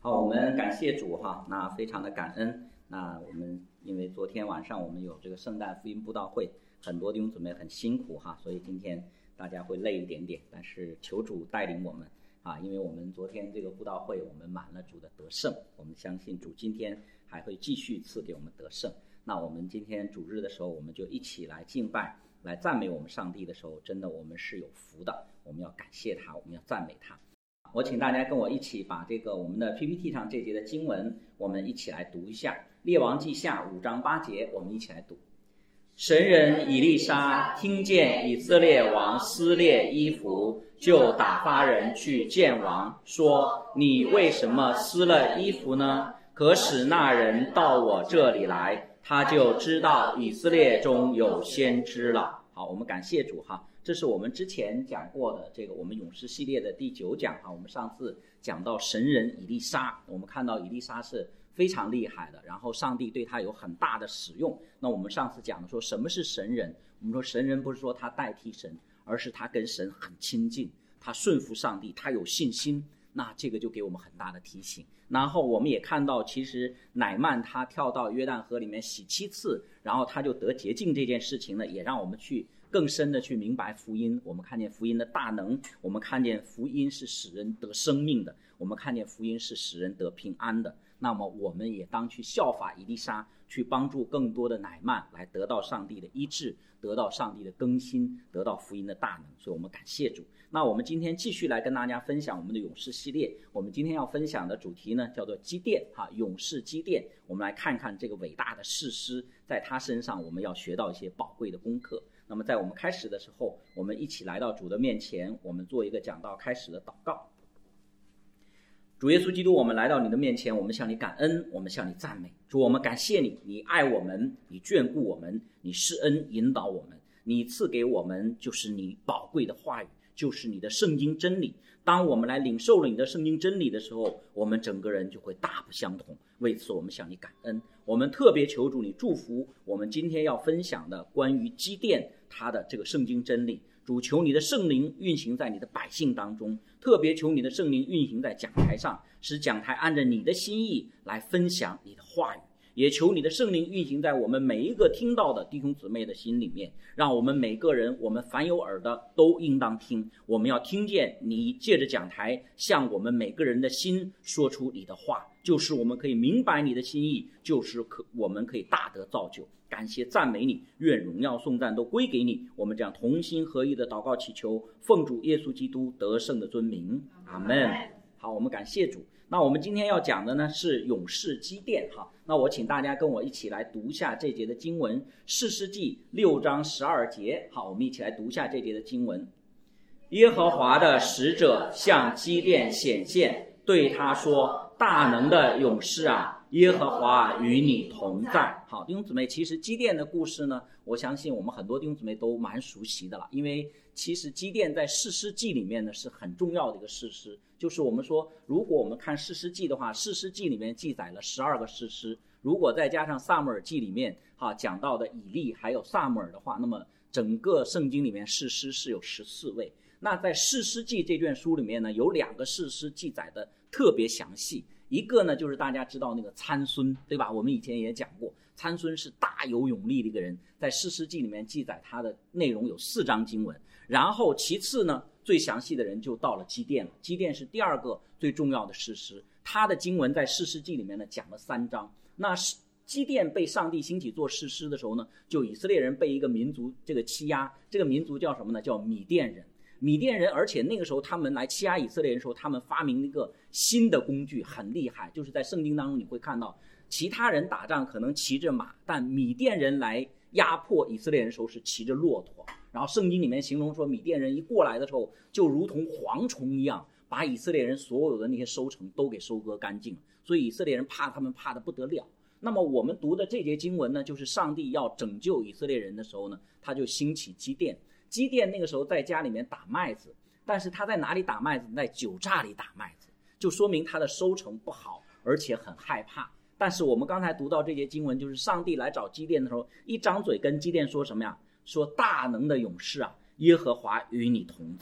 好，我们感谢主哈，那非常的感恩。那我们因为昨天晚上我们有这个圣诞福音布道会，很多弟兄姊妹很辛苦哈，所以今天大家会累一点点，但是求主带领我们啊，因为我们昨天这个布道会我们满了主的得胜，我们相信主今天还会继续赐给我们得胜。那我们今天主日的时候，我们就一起来敬拜，来赞美我们上帝的时候，真的我们是有福的，我们要感谢他，我们要赞美他。我请大家跟我一起把这个我们的 PPT 上这节的经文我们一起来读一下，列王记下5章8节，我们一起来读。神人以利沙听见以色列王撕裂衣服，就打发人去见王，说：你为什么撕了衣服呢？可使那人到我这里来，他就知道以色列中有先知了。好，我们感谢主哈，这是我们之前讲过的这个我们勇士系列的第9讲哈。我们上次讲到神人以利沙，我们看到以利沙是非常厉害的，然后上帝对他有很大的使用。那我们上次讲说什么是神人，我们说神人不是说他代替神，而是他跟神很亲近，他顺服上帝，他有信心，那这个就给我们很大的提醒。然后我们也看到其实乃曼他跳到约旦河里面洗7次，然后他就得洁净这件事情呢，也让我们去更深的去明白福音。我们看见福音的大能，我们看见福音是使人得生命的，我们看见福音是使人得平安的。那么我们也当去效法以利沙，去帮助更多的乃曼来得到上帝的医治，得到上帝的更新，得到福音的大能。所以我们感谢主。那我们今天继续来跟大家分享我们的勇士系列，我们今天要分享的主题呢叫做基甸哈，勇士基甸。我们来看看这个伟大的士师，在他身上我们要学到一些宝贵的功课。那么在我们开始的时候，我们一起来到主的面前，我们做一个讲道开始的祷告。主耶稣基督，我们来到你的面前，我们向你感恩，我们向你赞美。主，我们感谢你，你爱我们，你眷顾我们，你施恩引导我们，你赐给我们就是你宝贵的话语，就是你的圣经真理。当我们来领受了你的圣经真理的时候，我们整个人就会大不相同。为此我们向你感恩，我们特别求主你祝福我们今天要分享的关于基甸他的这个圣经真理。主，求你的圣灵运行在你的百姓当中，特别求你的圣灵运行在讲台上，使讲台按着你的心意来分享你的话语。也求你的圣灵运行在我们每一个听到的弟兄姊妹的心里面，让我们每个人，我们凡有耳的都应当听。我们要听见你借着讲台向我们每个人的心说出你的话，就是我们可以明白你的心意，就是我们可以大得造就。感谢赞美你，愿荣耀颂赞都归给你。我们这样同心合意的祷告祈求，奉主耶稣基督得胜的尊名，阿们。好，我们感谢主。那我们今天要讲的呢是勇士基甸哈。那我请大家跟我一起来读一下这节的经文，士师记6章12节。好，我们一起来读一下这节的经文。耶和华的使者向基甸显现，对他说：大能的勇士啊，耶和华与你同在。好，弟兄姊妹，其实基甸的故事呢，我相信我们很多弟兄姊妹都蛮熟悉的了，因为其实基甸在士师记里面呢是很重要的一个士师。就是我们说，如果我们看士师记的话，士师记里面记载了12个士师，如果再加上撒母耳记里面讲到的以利还有撒母耳的话，那么整个圣经里面士师是有14位。那在士师记这卷书里面呢，有2个士师记载的特别详细。一个呢就是大家知道那个参孙，对吧？我们以前也讲过，参孙是大有勇力的一个人，在士师记里面记载他的内容有4章经文。然后其次呢，最详细的人就到了基甸了。基甸是第2个最重要的士师，他的经文在士师记里面呢讲了3章。那基甸被上帝兴起做士师的时候呢，就以色列人被一个民族这个欺压，这个民族叫什么呢？叫米甸人。米甸人，而且那个时候他们来欺压以色列人的时候，他们发明了一个新的工具，很厉害。就是在圣经当中你会看到，其他人打仗可能骑着马，但米甸人来压迫以色列人的时候是骑着骆驼。然后圣经里面形容说，米甸人一过来的时候，就如同蝗虫一样，把以色列人所有的那些收成都给收割干净了。所以以色列人怕他们怕得不得了。那么我们读的这节经文呢，就是上帝要拯救以色列人的时候呢，他就兴起基甸。基甸那个时候在家里面打麦子，但是他在哪里打麦子？在酒榨里打麦子，就说明他的收成不好，而且很害怕。但是我们刚才读到这节经文，就是上帝来找基甸的时候，一张嘴跟基甸说什么呀？说大能的勇士啊，耶和华与你同在。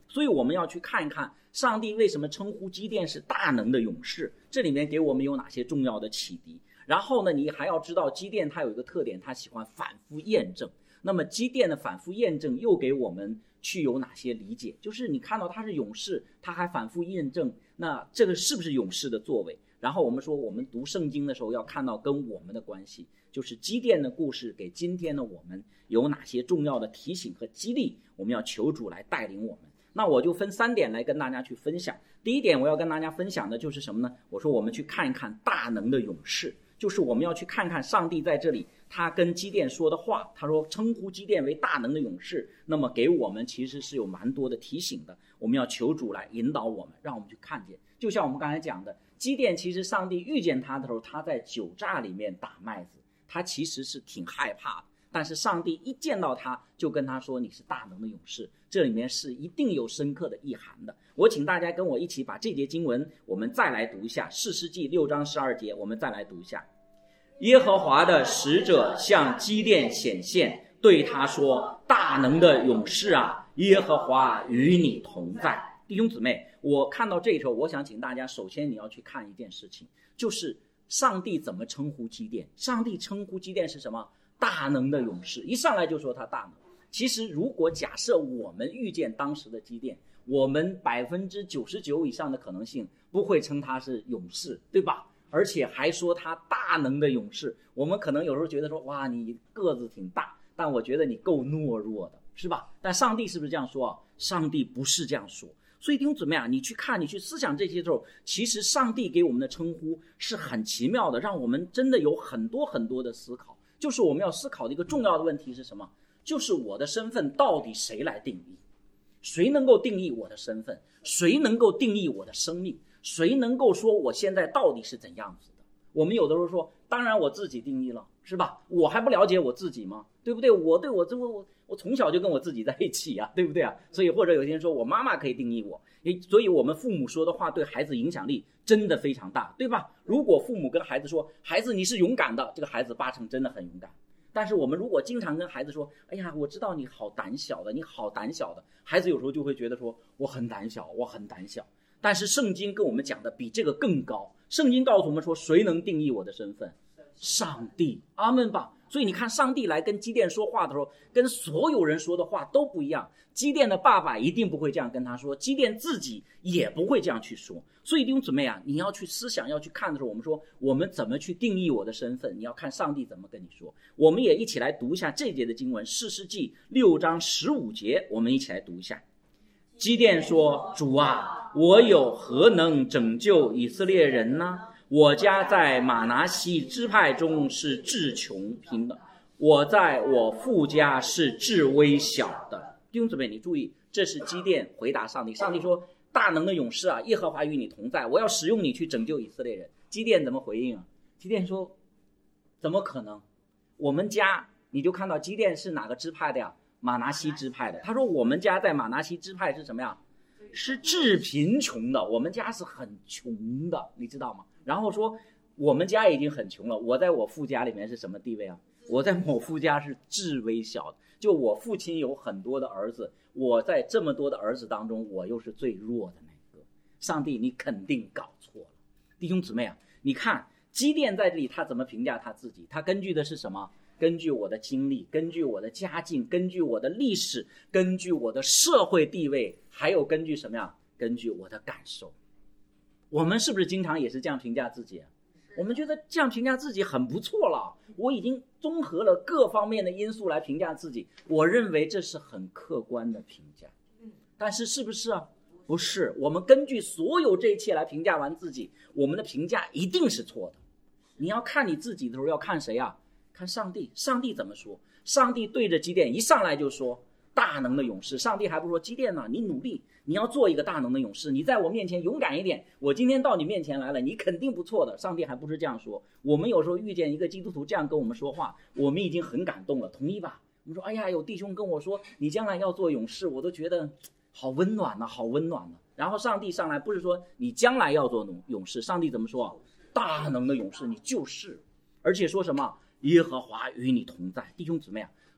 所以我们要去看一看上帝为什么称呼基甸是大能的勇士，这里面给我们有哪些重要的启迪。然后呢，你还要知道基甸他有一个特点，他喜欢反复验证。那么基甸的反复验证又给我们去有哪些理解？就是你看到他是勇士，他还反复验证，那这个是不是勇士的作为？然后我们说我们读圣经的时候要看到跟我们的关系，就是基甸的故事给今天的我们有哪些重要的提醒和激励，我们要求主来带领我们。那我就分3点来跟大家去分享。第一点我要跟大家分享的就是什么呢？我说我们去看一看大能的勇士，就是我们要去看看上帝在这里他跟基甸说的话，他说称呼基甸为大能的勇士，那么给我们其实是有蛮多的提醒的，我们要求主来引导我们，让我们去看见。就像我们刚才讲的，基甸其实上帝遇见他的时候，他在酒榨里面打麦子，他其实是挺害怕的，但是上帝一见到他就跟他说你是大能的勇士，这里面是一定有深刻的意涵的。我请大家跟我一起把这节经文我们再来读一下，士师记6章12节，我们再来读一下。耶和华的使者向基甸显现，对他说，大能的勇士啊，耶和华与你同在。弟兄姊妹，我看到这时候，我想请大家首先你要去看一件事情，就是上帝怎么称呼基甸。上帝称呼基甸是什么？大能的勇士，一上来就说他大能。其实如果假设我们遇见当时的基甸，我们99%以上的可能性不会称他是勇士，对吧？而且还说他大能的勇士，我们可能有时候觉得说，哇，你个子挺大，但我觉得你够懦弱的，是吧？但上帝是不是这样说啊？上帝不是这样说。所以弟兄姊妹啊，你去看，你去思想这些时候，其实上帝给我们的称呼是很奇妙的，让我们真的有很多很多的思考。就是我们要思考的一个重要的问题是什么？就是我的身份到底谁来定义？谁能够定义我的身份？谁能够定义我的生命？谁能够说我现在到底是怎样子的？我们有的时候说，当然我自己定义了，是吧？我还不了解我自己吗？对不对？我从小就跟我自己在一起啊，对不对啊？所以或者有些人说我妈妈可以定义我，所以我们父母说的话对孩子影响力真的非常大，对吧？如果父母跟孩子说，孩子你是勇敢的，这个孩子8成真的很勇敢。但是我们如果经常跟孩子说，哎呀，我知道你好胆小的，你好胆小的，孩子有时候就会觉得说，我很胆小，我很胆小。但是圣经跟我们讲的比这个更高，圣经告诉我们说，谁能定义我的身份？上帝，阿们吧。所以你看，上帝来跟基甸说话的时候，跟所有人说的话都不一样。基甸的爸爸一定不会这样跟他说，基甸自己也不会这样去说。所以弟兄姊妹啊，你要去思想，要去看的时候，我们说我们怎么去定义我的身份，你要看上帝怎么跟你说。我们也一起来读一下这节的经文，士师记6章15节，我们一起来读一下。基甸说，主啊，我有何能拯救以色列人呢？我家在马拿西支派中是至穷贫的，我在我父家是至微小的。弟兄姊妹，你注意，这是基甸回答上帝。上帝说，大能的勇士啊，耶和华与你同在，我要使用你去拯救以色列人。基甸怎么回应啊？基甸说，怎么可能？我们家，你就看到基甸是哪个支派的呀？马拿西支派的。他说我们家在马拿西支派是什么呀？是至贫穷的，我们家是很穷的，你知道吗？然后说我们家已经很穷了，我在我父家里面是什么地位啊？我在我父家是至微小的，就我父亲有很多的儿子，我在这么多的儿子当中，我又是最弱的那个。上帝，你肯定搞错了。弟兄姊妹啊，你看基甸在这里他怎么评价他自己？他根据的是什么？根据我的经历，根据我的家境，根据我的历史，根据我的社会地位，还有根据什么呀？根据我的感受。我们是不是经常也是这样评价自己？我们觉得这样评价自己很不错了，我已经综合了各方面的因素来评价自己，我认为这是很客观的评价。但是是不是啊？不是。我们根据所有这一切来评价完自己，我们的评价一定是错的。你要看你自己的时候，要看谁啊？看上帝。上帝怎么说？上帝对着基甸一上来就说，大能的勇士。上帝还不说，基甸啊，你努力，你要做一个大能的勇士，你在我面前勇敢一点，我今天到你面前来了，你肯定不错的。上帝还不是这样说。我们有时候遇见一个基督徒这样跟我们说话，我们已经很感动了，同意吧？我们说，哎呀，有弟兄跟我说你将来要做勇士，我都觉得好温暖啊，好温暖啊。然后上帝上来不是说你将来要做勇士，上帝怎么说？大能的勇士，你就是。而且说什么？耶和华与你同在。弟兄姊妹啊，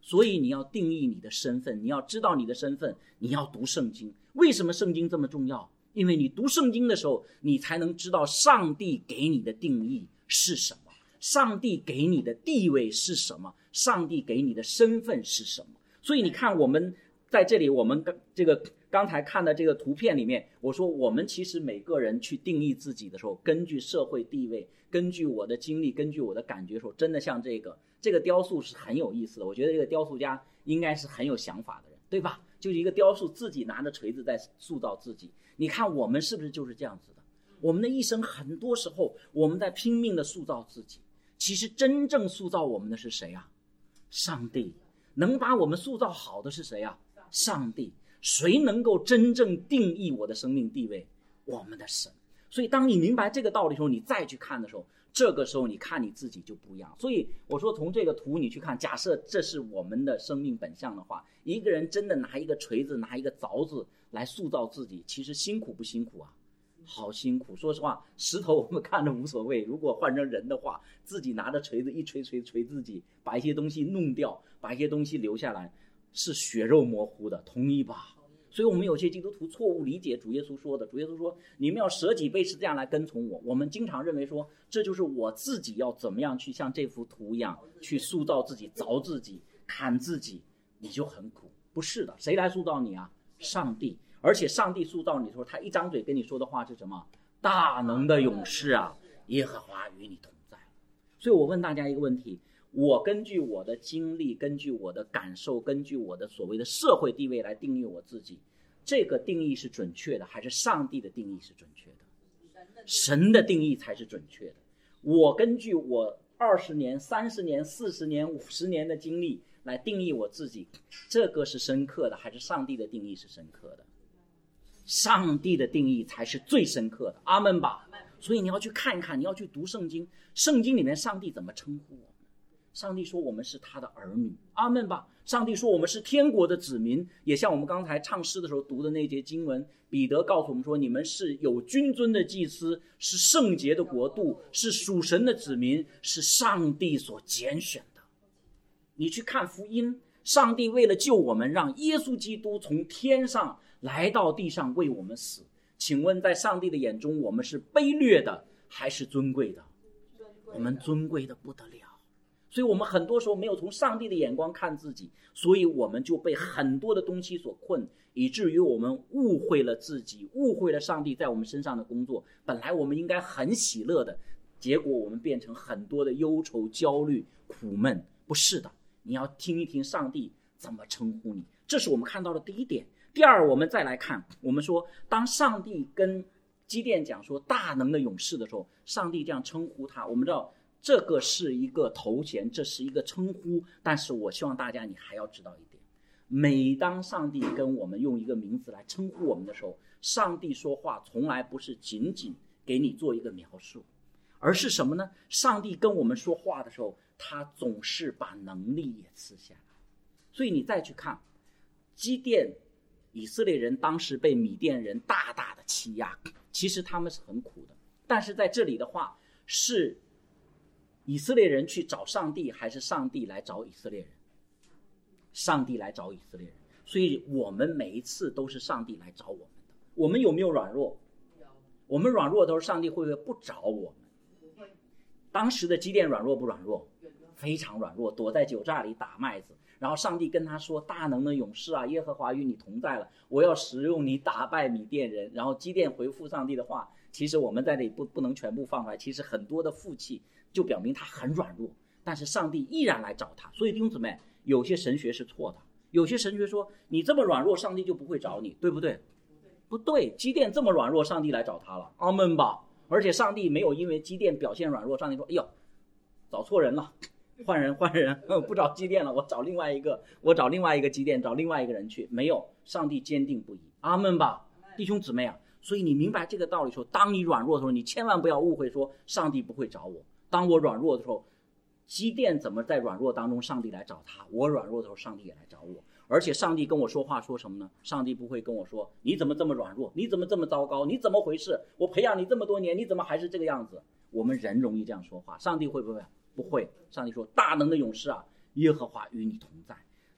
所以你要定义你的身份，你要知道你的身份，你要读圣经。为什么圣经这么重要？因为你读圣经的时候，你才能知道上帝给你的定义是什么，上帝给你的地位是什么，上帝给你的身份是什么。所以你看，我们在这里，我们刚才看的这个图片里面，我说我们其实每个人去定义自己的时候，根据社会地位，根据我的经历，根据我的感觉的时候，真的像这个雕塑是很有意思的。我觉得这个雕塑家应该是很有想法的人，对吧？就是一个雕塑自己拿着锤子在塑造自己。你看我们是不是就是这样子的？我们的一生很多时候我们在拼命的塑造自己，其实真正塑造我们的是谁啊？上帝。能把我们塑造好的是谁啊？上帝。谁能够真正定义我的生命地位？我们的神。所以当你明白这个道理的时候，你再去看的时候，这个时候你看你自己就不一样。所以我说从这个图你去看，假设这是我们的生命本相的话，一个人真的拿一个锤子拿一个凿子来塑造自己，其实辛苦不辛苦啊？好辛苦。说实话，石头我们看着无所谓，如果换成人的话，自己拿着锤子一锤自己，把一些东西弄掉，把一些东西留下来，是血肉模糊的，同意吧？所以我们有些基督徒错误理解主耶稣说的。主耶稣说你们要舍己背十字架来跟从我。我们经常认为说这就是我自己要怎么样去像这幅图一样去塑造自己，凿自己，砍自己，你就很苦。不是的，谁来塑造你啊？上帝。而且上帝塑造你的时候，他一张嘴跟你说的话是什么？大能的勇士啊，耶和华与你同在。所以我问大家一个问题，我根据我的经历，根据我的感受，根据我的所谓的社会地位来定义我自己，这个定义是准确的，还是上帝的定义是准确的？神的定义才是准确的。我根据我20年、30年、40年、50年的经历来定义我自己，这个是深刻的，还是上帝的定义是深刻的？上帝的定义才是最深刻的，阿们吧。所以你要去看一看，你要去读圣经，圣经里面上帝怎么称呼我们？上帝说我们是他的儿女，阿们吧。上帝说我们是天国的子民，也像我们刚才唱诗的时候读的那节经文，彼得告诉我们说，你们是有君尊的祭司，是圣洁的国度，是属神的子民，是上帝所拣选的。你去看福音，上帝为了救我们，让耶稣基督从天上来到地上为我们死。请问在上帝的眼中，我们是卑劣的还是尊贵的？我们尊贵的不得了。所以我们很多时候没有从上帝的眼光看自己，所以我们就被很多的东西所困，以至于我们误会了自己，误会了上帝在我们身上的工作。本来我们应该很喜乐的，结果我们变成很多的忧愁、焦虑、苦闷。不是的，你要听一听上帝怎么称呼你，这是我们看到的第一点。第二，我们再来看，我们说当上帝跟基甸讲说大能的勇士的时候，上帝这样称呼他，我们知道这个是一个头衔，这是一个称呼，但是我希望大家你还要知道一点，每当上帝跟我们用一个名字来称呼我们的时候，上帝说话从来不是仅仅给你做一个描述，而是什么呢？上帝跟我们说话的时候，他总是把能力也赐下来。所以你再去看基甸，以色列人当时被米甸人大大的欺压，其实他们是很苦的，但是在这里的话，是以色列人去找上帝，还是上帝来找以色列人？上帝来找以色列人。所以我们每一次都是上帝来找我们的。我们有没有软弱？我们软弱的时候，上帝会不会不找我们？当时的基甸软弱不软弱？非常软弱，躲在酒榨里打麦子。然后上帝跟他说，大能的勇士啊，耶和华与你同在了，我要使用你打败米甸人。然后基甸回复上帝的话，其实我们在这里不能全部放出来，其实很多的负气就表明他很软弱，但是上帝依然来找他。所以弟兄姊妹，有些神学是错的，有些神学说你这么软弱，上帝就不会找你，对不对？不对，基甸这么软弱，上帝来找他了，阿们吧。而且上帝没有因为基甸表现软弱，上帝说哎呦找错人了，换人不找基甸了，我找另外一个基甸，找另外一个人去。没有，上帝坚定不移，阿们吧。弟兄姊妹啊，所以你明白这个道理的时候，当你软弱的时候，你千万不要误会说上帝不会找我。当我软弱的时候，基甸怎么在软弱当中上帝来找他，我软弱的时候上帝也来找我。而且上帝跟我说话说什么呢？上帝不会跟我说你怎么这么软弱，你怎么这么糟糕，你怎么回事，我培养你这么多年，你怎么还是这个样子。我们人容易这样说话，上帝会不会？不会。上帝说大能的勇士啊，耶和华与你同在。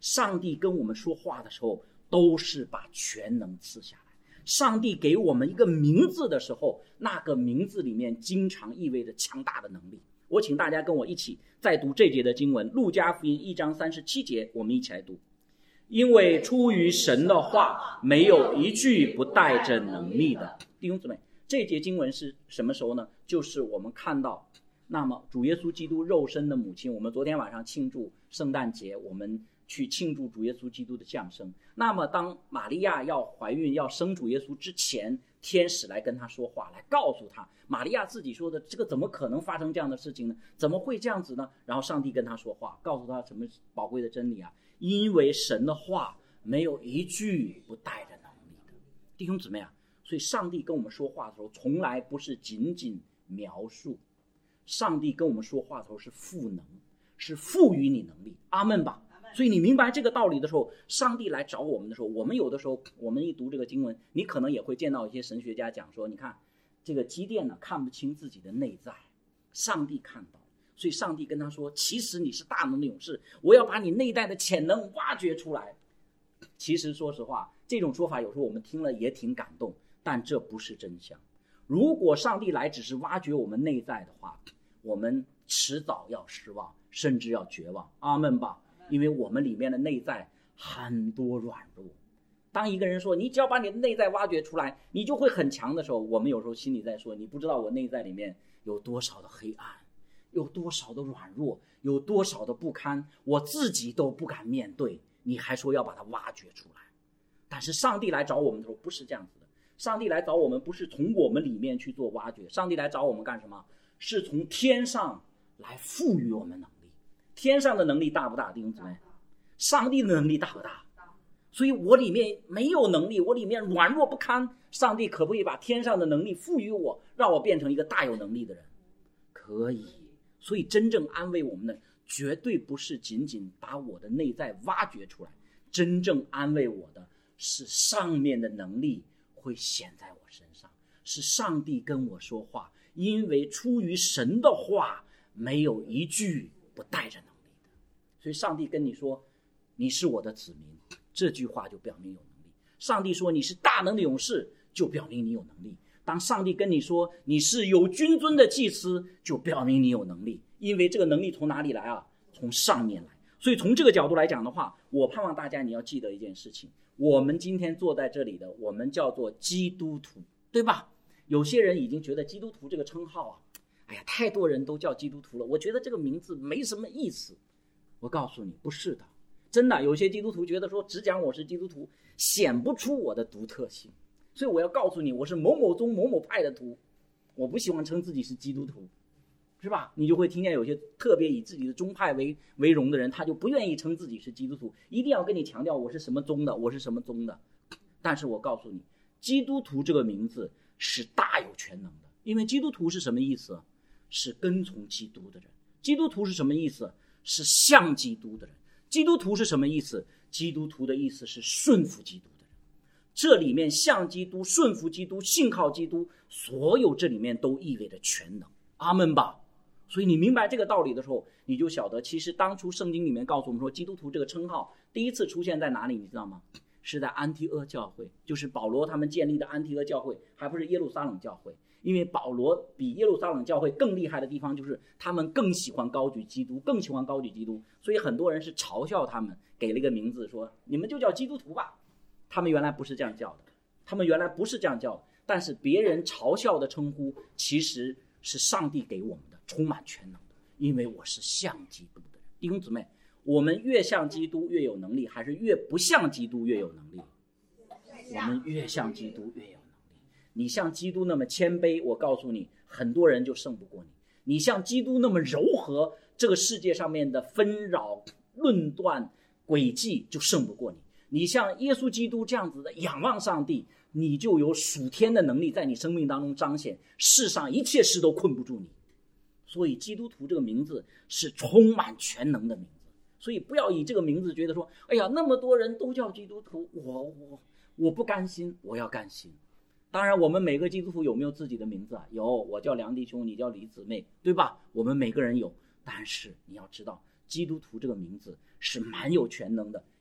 上帝跟我们说话的时候都是把全能赐下来。上帝给我们一个名字的时候，那个名字里面经常意味着强大的能力。我请大家跟我一起再读这节的经文，路加福音1章37节，我们一起来读。因为出于神的话，没有一句不带着能力的。弟兄姊妹，这节经文是什么时候呢？就是我们看到那么主耶稣基督肉身的母亲，我们昨天晚上庆祝圣诞节，我们去庆祝主耶稣基督的降生。那么当玛利亚要怀孕要生主耶稣之前，天使来跟他说话，来告诉他，玛利亚自己说的，这个怎么可能发生这样的事情呢？怎么会这样子呢？然后上帝跟他说话，告诉他什么宝贵的真理啊？因为神的话没有一句不带着能力的。弟兄姊妹啊，所以上帝跟我们说话的时候，从来不是仅仅描述，上帝跟我们说话的时候是赋能，是赋予你能力。阿们吧。所以你明白这个道理的时候，上帝来找我们的时候，我们有的时候我们一读这个经文，你可能也会见到一些神学家讲说，你看这个基甸呢看不清自己的内在，上帝看到，所以上帝跟他说，其实你是大能的勇士，我要把你内在的潜能挖掘出来。其实说实话，这种说法有时候我们听了也挺感动，但这不是真相。如果上帝来只是挖掘我们内在的话，我们迟早要失望，甚至要绝望。阿们吧。因为我们里面的内在很多软弱。当一个人说你只要把你的内在挖掘出来你就会很强的时候，我们有时候心里在说，你不知道我内在里面有多少的黑暗，有多少的软弱，有多少的不堪，我自己都不敢面对，你还说要把它挖掘出来。但是上帝来找我们的时候不是这样子的，上帝来找我们不是从我们里面去做挖掘，上帝来找我们干什么？是从天上来赋予我们能力。天上的能力大不大，弟兄姊妹？上帝的能力大不大？所以我里面没有能力，我里面软弱不堪，上帝可不可以把天上的能力赋予我，让我变成一个大有能力的人？可以。所以真正安慰我们的绝对不是仅仅把我的内在挖掘出来，真正安慰我的是上面的能力会显在我身上，是上帝跟我说话，因为出于神的话没有一句不带着能力的。所以上帝跟你说你是我的子民，这句话就表明有能力。上帝说你是大能的勇士，就表明你有能力。当上帝跟你说你是有君尊的祭司，就表明你有能力。因为这个能力从哪里来啊？从上面来。所以从这个角度来讲的话，我盼望大家你要记得一件事情，我们今天坐在这里的，我们叫做基督徒，对吧？有些人已经觉得基督徒这个称号啊，哎呀，太多人都叫基督徒了，我觉得这个名字没什么意思。我告诉你，不是的，真的，有些基督徒觉得说只讲我是基督徒，显不出我的独特性。所以我要告诉你，我是某某宗某某派的徒，我不喜欢称自己是基督徒，是吧？你就会听见有些特别以自己的宗派为荣的人，他就不愿意称自己是基督徒，一定要跟你强调我是什么宗的，我是什么宗的。但是我告诉你，基督徒这个名字是大有全能的。因为基督徒是什么意思？是跟从基督的人。基督徒是什么意思？是像基督的人。基督徒是什么意思？基督徒的意思是顺服基督的人。这里面像基督、顺服基督、信靠基督，所有这里面都意味着全能。阿们吧。所以你明白这个道理的时候，你就晓得其实当初圣经里面告诉我们说，基督徒这个称号第一次出现在哪里，你知道吗？是在安提阿教会，就是保罗他们建立的安提阿教会，还不是耶路撒冷教会。因为保罗比耶路撒冷教会更厉害的地方，就是他们更喜欢高举基督，更喜欢高举基督，所以很多人是嘲笑他们，给了一个名字说你们就叫基督徒吧。他们原来不是这样叫的，但是别人嘲笑的称呼其实是上帝给我们的，充满全能的。因为我是像基督的人。弟兄姊妹，我们越像基督越有能力，还是越不像基督越有能力？我们越像基督越有能力。你像基督那么谦卑，我告诉你，很多人就胜不过你。你像基督那么柔和，这个世界上面的纷扰、论断、诡计就胜不过你。你像耶稣基督这样子的仰望上帝，你就有属天的能力在你生命当中彰显，世上一切事都困不住你。所以基督徒这个名字是充满全能的名字。所以不要以这个名字觉得说，哎呀，那么多人都叫基督徒，我不甘心，我要甘心。当然我们每个基督徒有没有自己的名字啊？有，我叫梁弟兄，你叫李姊妹，对吧？我们每个人有。但是你要知道，基督徒这个名字是蛮有全能的，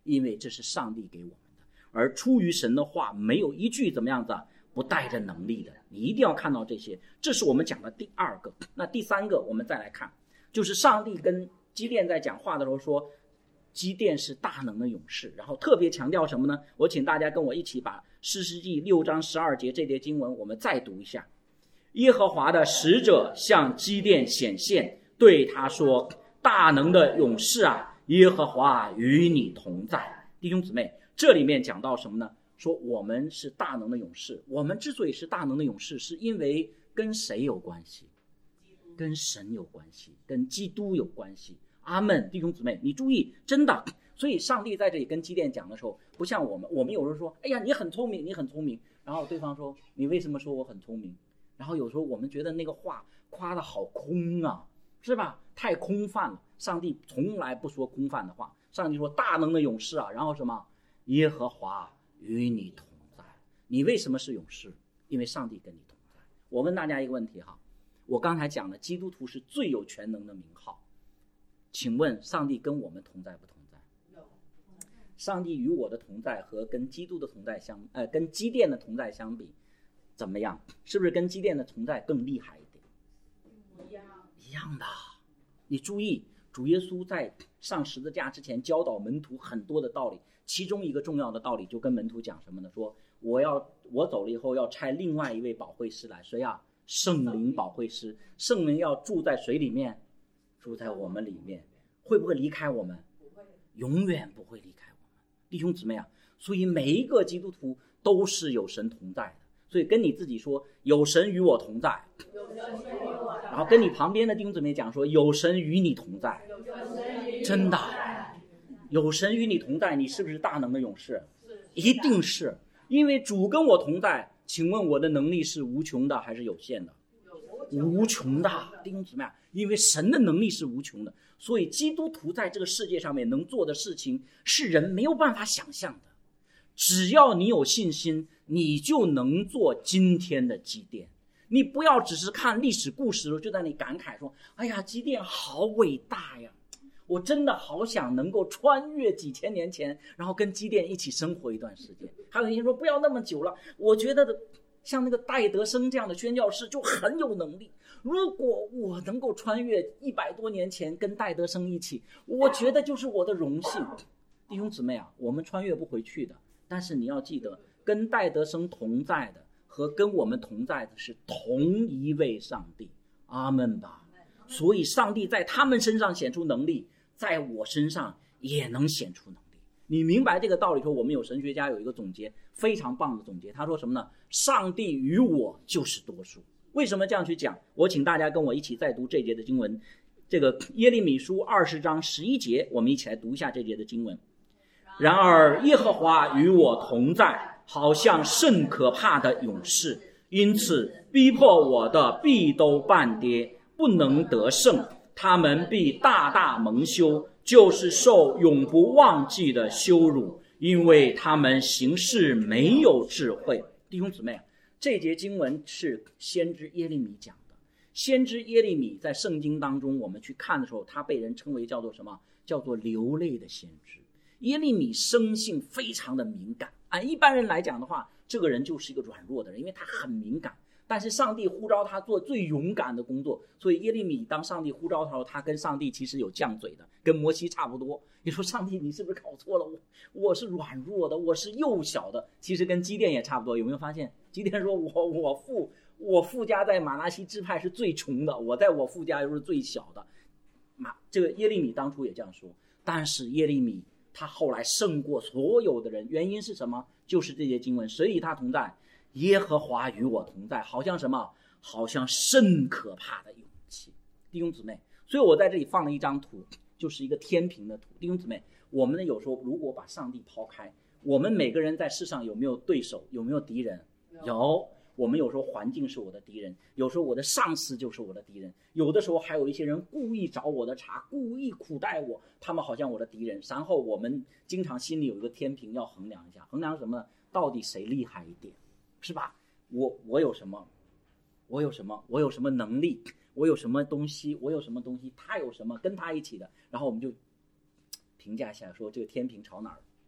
因为这是上帝给我们的。而出于神的话没有一句怎么样子不带着能力的，你一定要看到这些。这是我们讲的第二个。那第三个我们再来看，就是上帝跟基甸在讲话的时候说基甸是大能的勇士，然后特别强调什么呢？我请大家跟我一起把士师记6章12节这节经文我们再读一下。耶和华的使者向基甸显现，对他说，大能的勇士啊，耶和华与你同在。弟兄姊妹，这里面讲到什么呢？说我们是大能的勇士。我们之所以是大能的勇士，是因为跟谁有关系？跟神有关系，跟基督有关系。阿们。弟兄姊妹，你注意，真的。所以上帝在这里跟基甸讲的时候，不像我们有人说，哎呀，你很聪明，你很聪明，然后对方说，你为什么说我很聪明？然后有时候我们觉得那个话夸得好空啊，是吧？太空泛了。上帝从来不说空泛的话。上帝说大能的勇士啊，然后什么？耶和华与你同在。你为什么是勇士？因为上帝跟你同在。我问大家一个问题哈，我刚才讲的基督徒是最有全能的名号，请问上帝跟我们同在不同在？上帝与我的同在和跟基督的同在跟基甸的同在相比怎么样？是不是跟基甸的同在更厉害一点？一样的。你注意，主耶稣在上十字架之前教导门徒很多的道理，其中一个重要的道理就跟门徒讲什么呢？说我走了以后要差另外一位保惠师来。谁啊？圣灵保惠师。圣灵要住在谁里面？住在我们里面。会不会离开我们？永远不会离开我们。弟兄姊妹啊，所以每一个基督徒都是有神同在的。所以跟你自己说，有神与我同在。然后跟你旁边的弟兄姊妹讲说，有神与你同在。真的，有神与你同在，你是不是大能的勇士？一定是。因为主跟我同在，请问我的能力是无穷的还是有限的？无穷的。弟兄姊妹啊，因为神的能力是无穷的，所以基督徒在这个世界上面能做的事情是人没有办法想象的。只要你有信心，你就能做今天的基甸。你不要只是看历史故事就在那里感慨说，哎呀，基甸好伟大呀，我真的好想能够穿越几千年前，然后跟基甸一起生活一段时间。还有人说不要那么久了，我觉得像那个戴德生这样的宣教士就很有能力，如果我能够穿越100多年前跟戴德生一起，我觉得就是我的荣幸。弟兄姊妹啊，我们穿越不回去的，但是你要记得，跟戴德生同在的和跟我们同在的是同一位上帝。阿们吧。所以上帝在他们身上显出能力，在我身上也能显出能力。你明白这个道理说，我们有神学家有一个总结，非常棒的总结。他说什么呢？上帝与我就是多数。为什么这样去讲？我请大家跟我一起再读这节的经文，这个耶利米书20章11节，我们一起来读一下这节的经文。然而耶和华与我同在，好像甚可怕的勇士，因此逼迫我的必都半跌，不能得胜，他们必大大蒙羞，就是受永不忘记的羞辱，因为他们行事没有智慧。弟兄姊妹，这节经文是先知耶利米讲的。先知耶利米在圣经当中我们去看的时候，他被人称为叫做什么？叫做流泪的先知。耶利米生性非常的敏感，按一般人来讲的话，这个人就是一个软弱的人，因为他很敏感。但是上帝呼召他做最勇敢的工作，所以耶利米当上帝呼召他的时候，他跟上帝其实有犟嘴的，跟摩西差不多。你说上帝你是不是搞错了？我是软弱的，我是幼小的。其实跟基甸也差不多。有没有发现基甸说我父家在马拿西支派是最穷的，我在我父家又是最小的。这个耶利米当初也这样说。但是耶利米他后来胜过所有的人，原因是什么？就是这些经文，谁与他同在？耶和华与我同在，好像什么？好像甚可怕的勇气。弟兄姊妹，所以我在这里放了一张图，就是一个天平的图。弟兄姊妹，我们有时候如果把上帝抛开，我们每个人在世上有没有对手？有没有敌人？有。我们有时候环境是我的敌人，有时候我的上司就是我的敌人，有的时候还有一些人故意找我的茬，故意苦待我，他们好像我的敌人。然后我们经常心里有一个天平要衡量一下，衡量什么呢？到底谁厉害一点，是吧？我有什么？我有什么？我有什么能力？我有什么东西？我有什么东西？他有什么？跟他一起的，然后我们就评价一下，说这个天平朝哪儿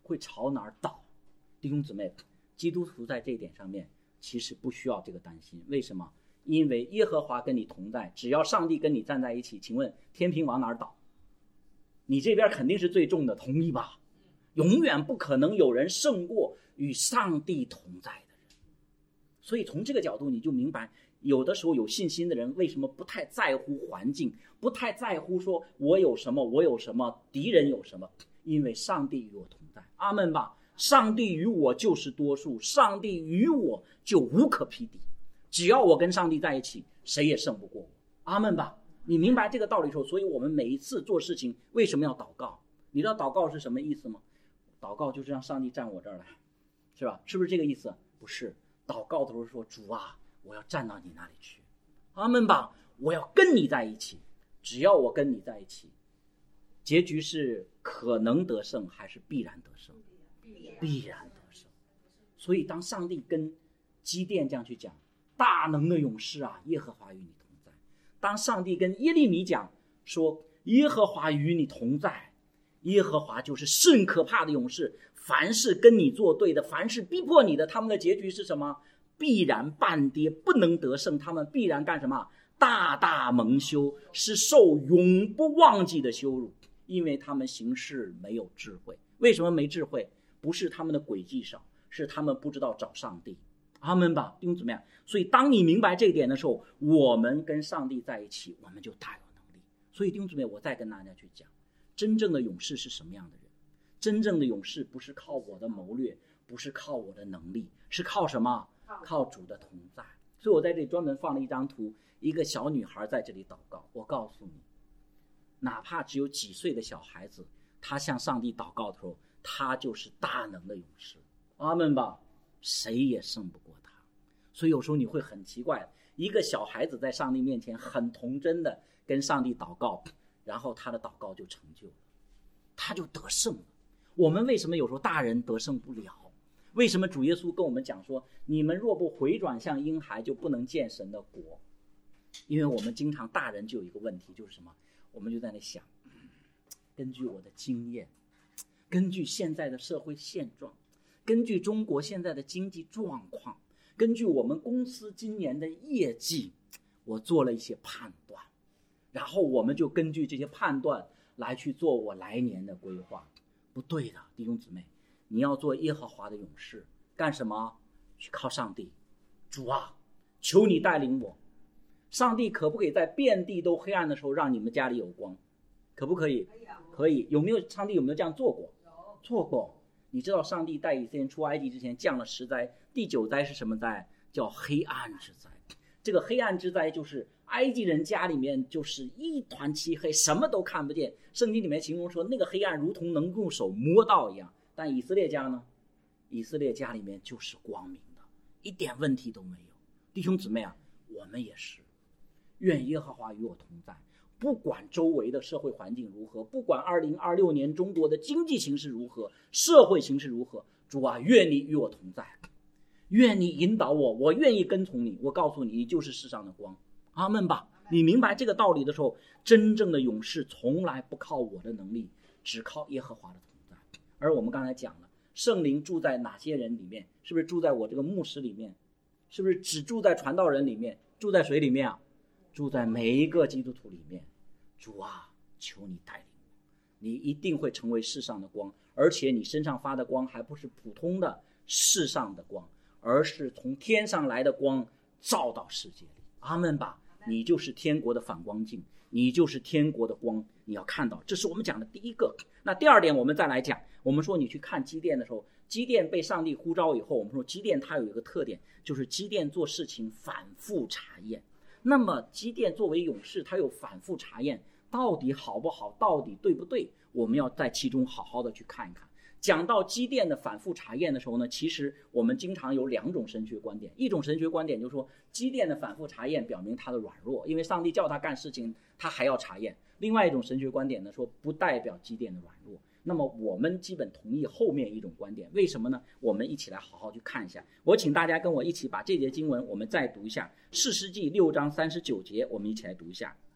会朝哪儿倒。弟兄姊妹，基督徒在这一点上面其实不需要这个担心。为什么？因为耶和华跟你同在，只要上帝跟你站在一起，请问天平往哪儿倒？你这边肯定是最重的，同意吧？永远不可能有人胜过与上帝同在的人。所以从这个角度你就明白，有的时候有信心的人为什么不太在乎环境，不太在乎说我有什么，我有什么，敌人有什么，因为上帝与我同在。阿们吧。上帝与我就是多数，上帝与我就无可匹敌。只要我跟上帝在一起，谁也胜不过我。阿们吧。你明白这个道理的时候，所以我们每一次做事情为什么要祷告？你知道祷告是什么意思吗？祷告就是让上帝站我这儿来，是吧？是不是这个意思？不是，祷告的时候说，主啊，我要站到你那里去。阿们吧。我要跟你在一起，只要我跟你在一起，结局是可能得胜还是必然得胜？必然得胜。所以当上帝跟基甸这样去讲，大能的勇士啊，耶和华与你同在。当上帝跟耶利米讲说，耶和华与你同在，耶和华就是甚可怕的勇士，凡是跟你作对的，凡是逼迫你的，他们的结局是什么？必然半跌，不能得胜。他们必然干什么？大大蒙羞，是受永不忘记的羞辱，因为他们行事没有智慧。为什么没智慧？不是他们的诡计少，是他们不知道找上帝。阿们吧。弟兄姊妹，所以当你明白这一点的时候，我们跟上帝在一起，我们就大有能力。所以弟兄姊妹，我再跟大家去讲，真正的勇士是什么样的人？真正的勇士不是靠我的谋略，不是靠我的能力，是靠什么？靠主的同在。所以我在这里专门放了一张图，一个小女孩在这里祷告。我告诉你，哪怕只有几岁的小孩子，他向上帝祷告的时候，他就是大能的勇士。阿们吧。谁也胜不过他。所以有时候你会很奇怪，一个小孩子在上帝面前很童真的跟上帝祷告，然后他的祷告就成就了，他就得胜了。我们为什么有时候大人得胜不了？为什么主耶稣跟我们讲说，你们若不回转向婴孩，就不能见神的国？因为我们经常大人就有一个问题，就是什么？我们就在那想，根据我的经验，根据现在的社会现状，根据中国现在的经济状况，根据我们公司今年的业绩，我做了一些判断，然后我们就根据这些判断来去做我来年的规划。不对的，弟兄姊妹，你要做耶和华的勇士，干什么？去靠上帝。主啊，求你带领我。上帝可不可以在遍地都黑暗的时候让你们家里有光？可不可以？可以。上帝有没有这样做过？做过。你知道上帝带以色列人出埃及之前降了10灾，第9灾是什么灾？叫黑暗之灾。这个黑暗之灾就是埃及人家里面就是一团漆黑，什么都看不见。圣经里面形容说那个黑暗如同能用手摸到一样。但以色列家呢？以色列家里面就是光明的，一点问题都没有。弟兄姊妹啊，我们也是。愿耶和华与我同在，不管周围的社会环境如何，不管2026年中国的经济形势如何，社会形势如何，主啊，愿你与我同在，愿你引导我，我愿意跟从你。我告诉你，你就是世上的光。阿们吧。你明白这个道理的时候，真正的勇士从来不靠我的能力，只靠耶和华的同在。而我们刚才讲了，圣灵住在哪些人里面？是不是住在我这个牧师里面？是不是只住在传道人里面？住在谁里面啊？住在每一个基督徒里面。主啊，求你带领我，你一定会成为世上的光，而且你身上发的光还不是普通的世上的光，而是从天上来的光，照到世界里。阿们吧。你就是天国的反光镜，你就是天国的光，你要看到。这是我们讲的第一个。那第二点我们再来讲，我们说你去看基甸的时候，基甸被上帝呼召以后，我们说基甸他有一个特点，就是基甸做事情反复查验。那么基甸作为勇士，他有反复查验，到底好不好，到底对不对，我们要在其中好好的去看一看。讲到基甸的反复查验的时候呢，其实我们经常有2种神学观点。一种神学观点就是说，基甸的反复查验表明他的软弱，因为上帝叫他干事情他还要查验。另外一种神学观点呢，说不代表基甸的软弱。那么我们基本同意后面一种观点，为什么呢？我们一起来好好去看一下。我请大家跟我一起把这节经文我们再读一下，士师记6章39节，我们一起来读一下。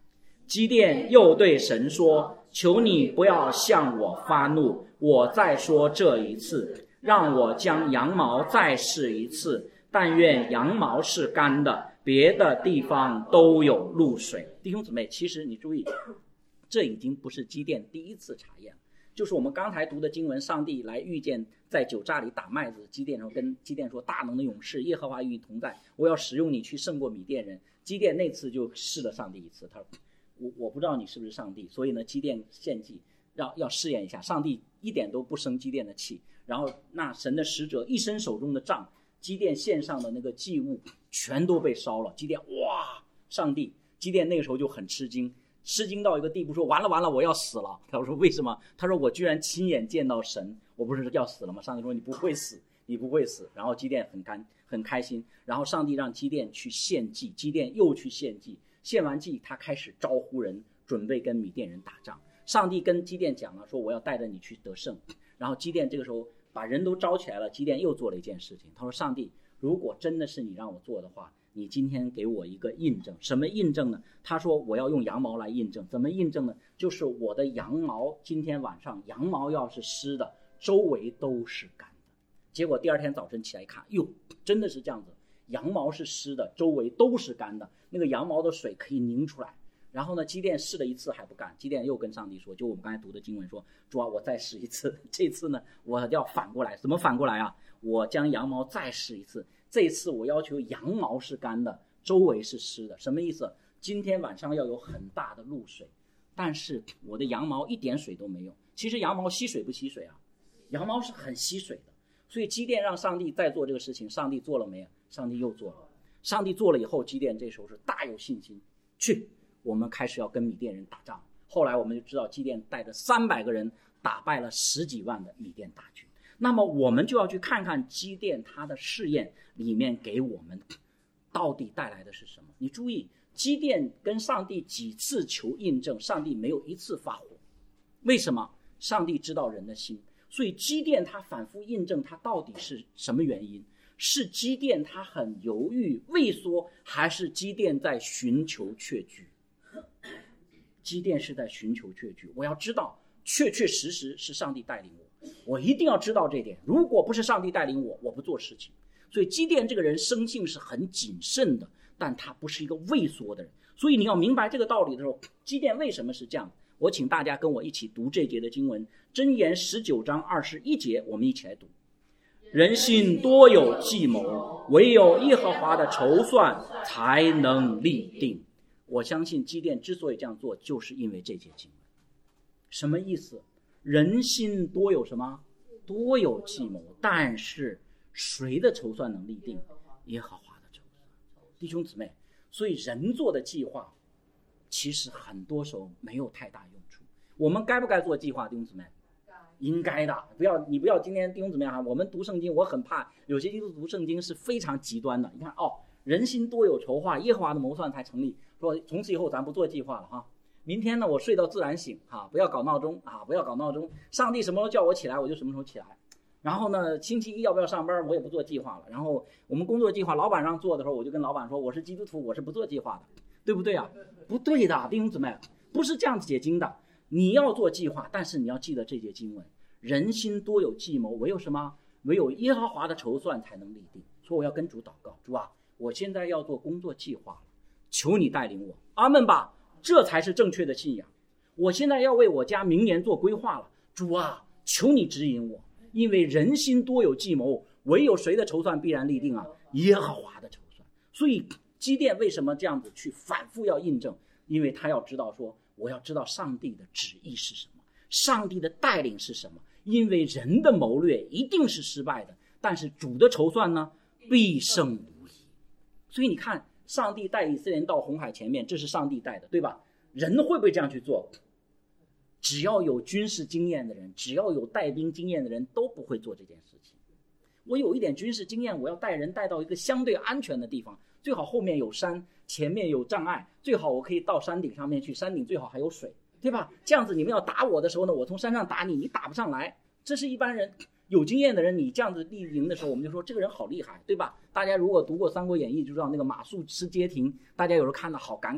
基甸又对神说，求你不要向我发怒，我再说这一次，让我将羊毛再试一次，但愿羊毛是干的，别的地方都有露水。弟兄姊妹，其实你注意，这已经不是基甸第一次查验，就是我们刚才读的经文，上帝来遇见在酒榨里打麦子，基甸跟基甸说，大能的勇士耶和华与你同在，我要使用你去胜过米甸人。基甸那次就试了上帝一次，他说我不知道你是不是上帝，所以呢基甸献祭要试验一下，上帝一点都不生基甸的气。然后那神的使者一伸手中的杖，基甸献上的那个祭物全都被烧了。基甸哇，上帝！基甸那个时候就很吃惊到一个地步，说完了我要死了。他说为什么？他说我居然亲眼见到神，我不是要死了吗？上帝说你不会死。然后基甸很开心，然后上帝让基甸去献祭，基甸又去献祭，献完祭他开始招呼人准备跟米甸人打仗。上帝跟基甸讲了，说我要带着你去得胜。然后基甸这个时候把人都招起来了，基甸又做了一件事情，他说上帝，如果真的是你让我做的话，你今天给我一个印证。什么印证呢？他说我要用羊毛来印证。怎么印证呢？就是我的羊毛今天晚上羊毛要是湿的，周围都是干的。结果第二天早晨起来一看，哟，真的是这样子，羊毛是湿的，周围都是干的，那个羊毛的水可以凝出来。然后呢基甸试了一次还不干，基甸又跟上帝说，就我们刚才读的经文说，主啊，我再试一次，这次呢我要反过来。怎么反过来啊？我将羊毛再试一次，这次我要求羊毛是干的，周围是湿的。什么意思？今天晚上要有很大的露水，但是我的羊毛一点水都没有。其实羊毛吸水不吸水啊？羊毛是很吸水的。所以基甸让上帝再做这个事情，上帝做了没有？上帝又做了。上帝做了以后，基甸这时候是大有信心，去，我们开始要跟米甸人打仗。后来我们就知道基甸带着300个人打败了10几万的米甸大军。那么我们就要去看看基甸他的试验里面给我们到底带来的是什么。你注意，基甸跟上帝几次求印证，上帝没有一次发火。为什么？上帝知道人的心。所以基甸他反复印证他到底是什么原因，是基甸他很犹豫畏缩，还是基甸在寻求确据？基甸是在寻求确据。我要知道确实是上帝带领我一定要知道这点。如果不是上帝带领我不做事情。所以基甸这个人生性是很谨慎的，但他不是一个畏缩的人。所以你要明白这个道理的时候，基甸为什么是这样。我请大家跟我一起读这节的经文，箴言19章21节，我们一起来读。人心多有计谋，唯有耶和华的筹算才能立定。我相信基甸之所以这样做，就是因为这节经文。什么意思？人心多有什么？多有计谋，但是谁的筹算能立定？耶和华的筹算。弟兄姊妹，所以人做的计划其实很多时候没有太大用处。我们该不该做计划？弟兄姊妹，应该的。你不要今天弟兄姊妹我们读圣经，我很怕有些基督徒读圣经是非常极端的。你看人心多有筹划，耶和华的谋算才成立。说从此以后咱不做计划了明天呢我睡到自然醒不要搞闹钟不要搞闹钟。上帝什么时候叫我起来我就什么时候起来。然后呢星期一要不要上班我也不做计划了。然后我们工作计划老板让做的时候，我就跟老板说我是基督徒，我是不做计划的，对不对啊？不对的，弟兄姊妹，不是这样子解经的。你要做计划，但是你要记得这节经文，人心多有计谋，唯有什么？唯有耶和华的筹算才能立定。所以我要跟主祷告，主啊，我现在要做工作计划了，求你带领我。阿们吧，这才是正确的信仰。我现在要为我家明年做规划了，主啊，求你指引我。因为人心多有计谋，唯有谁的筹算必然立定啊？耶和华的筹算。所以基甸为什么这样子去反复要印证？因为他要知道说，我要知道上帝的旨意是什么，上帝的带领是什么。因为人的谋略一定是失败的，但是主的筹算呢，必胜无疑。所以你看，上帝带以色列人到红海前面，这是上帝带的，对吧？人会不会这样去做？只要有军事经验的人，只要有带兵经验的人，都不会做这件事情。我有一点军事经验，我要带人带到一个相对安全的地方，最好后面有山，前面有障碍，最好我可以到山顶上面去，山顶最好还有水，对吧？这样子你们要打我的时候呢，我从山上打你，你打不上来。这是一般人有经验的人，你这样子立营的时候，我们就说这个人好厉害，对吧？大家如果读过《三国演义》就知道那个马谡失街亭，大家有时候看到好感慨啊，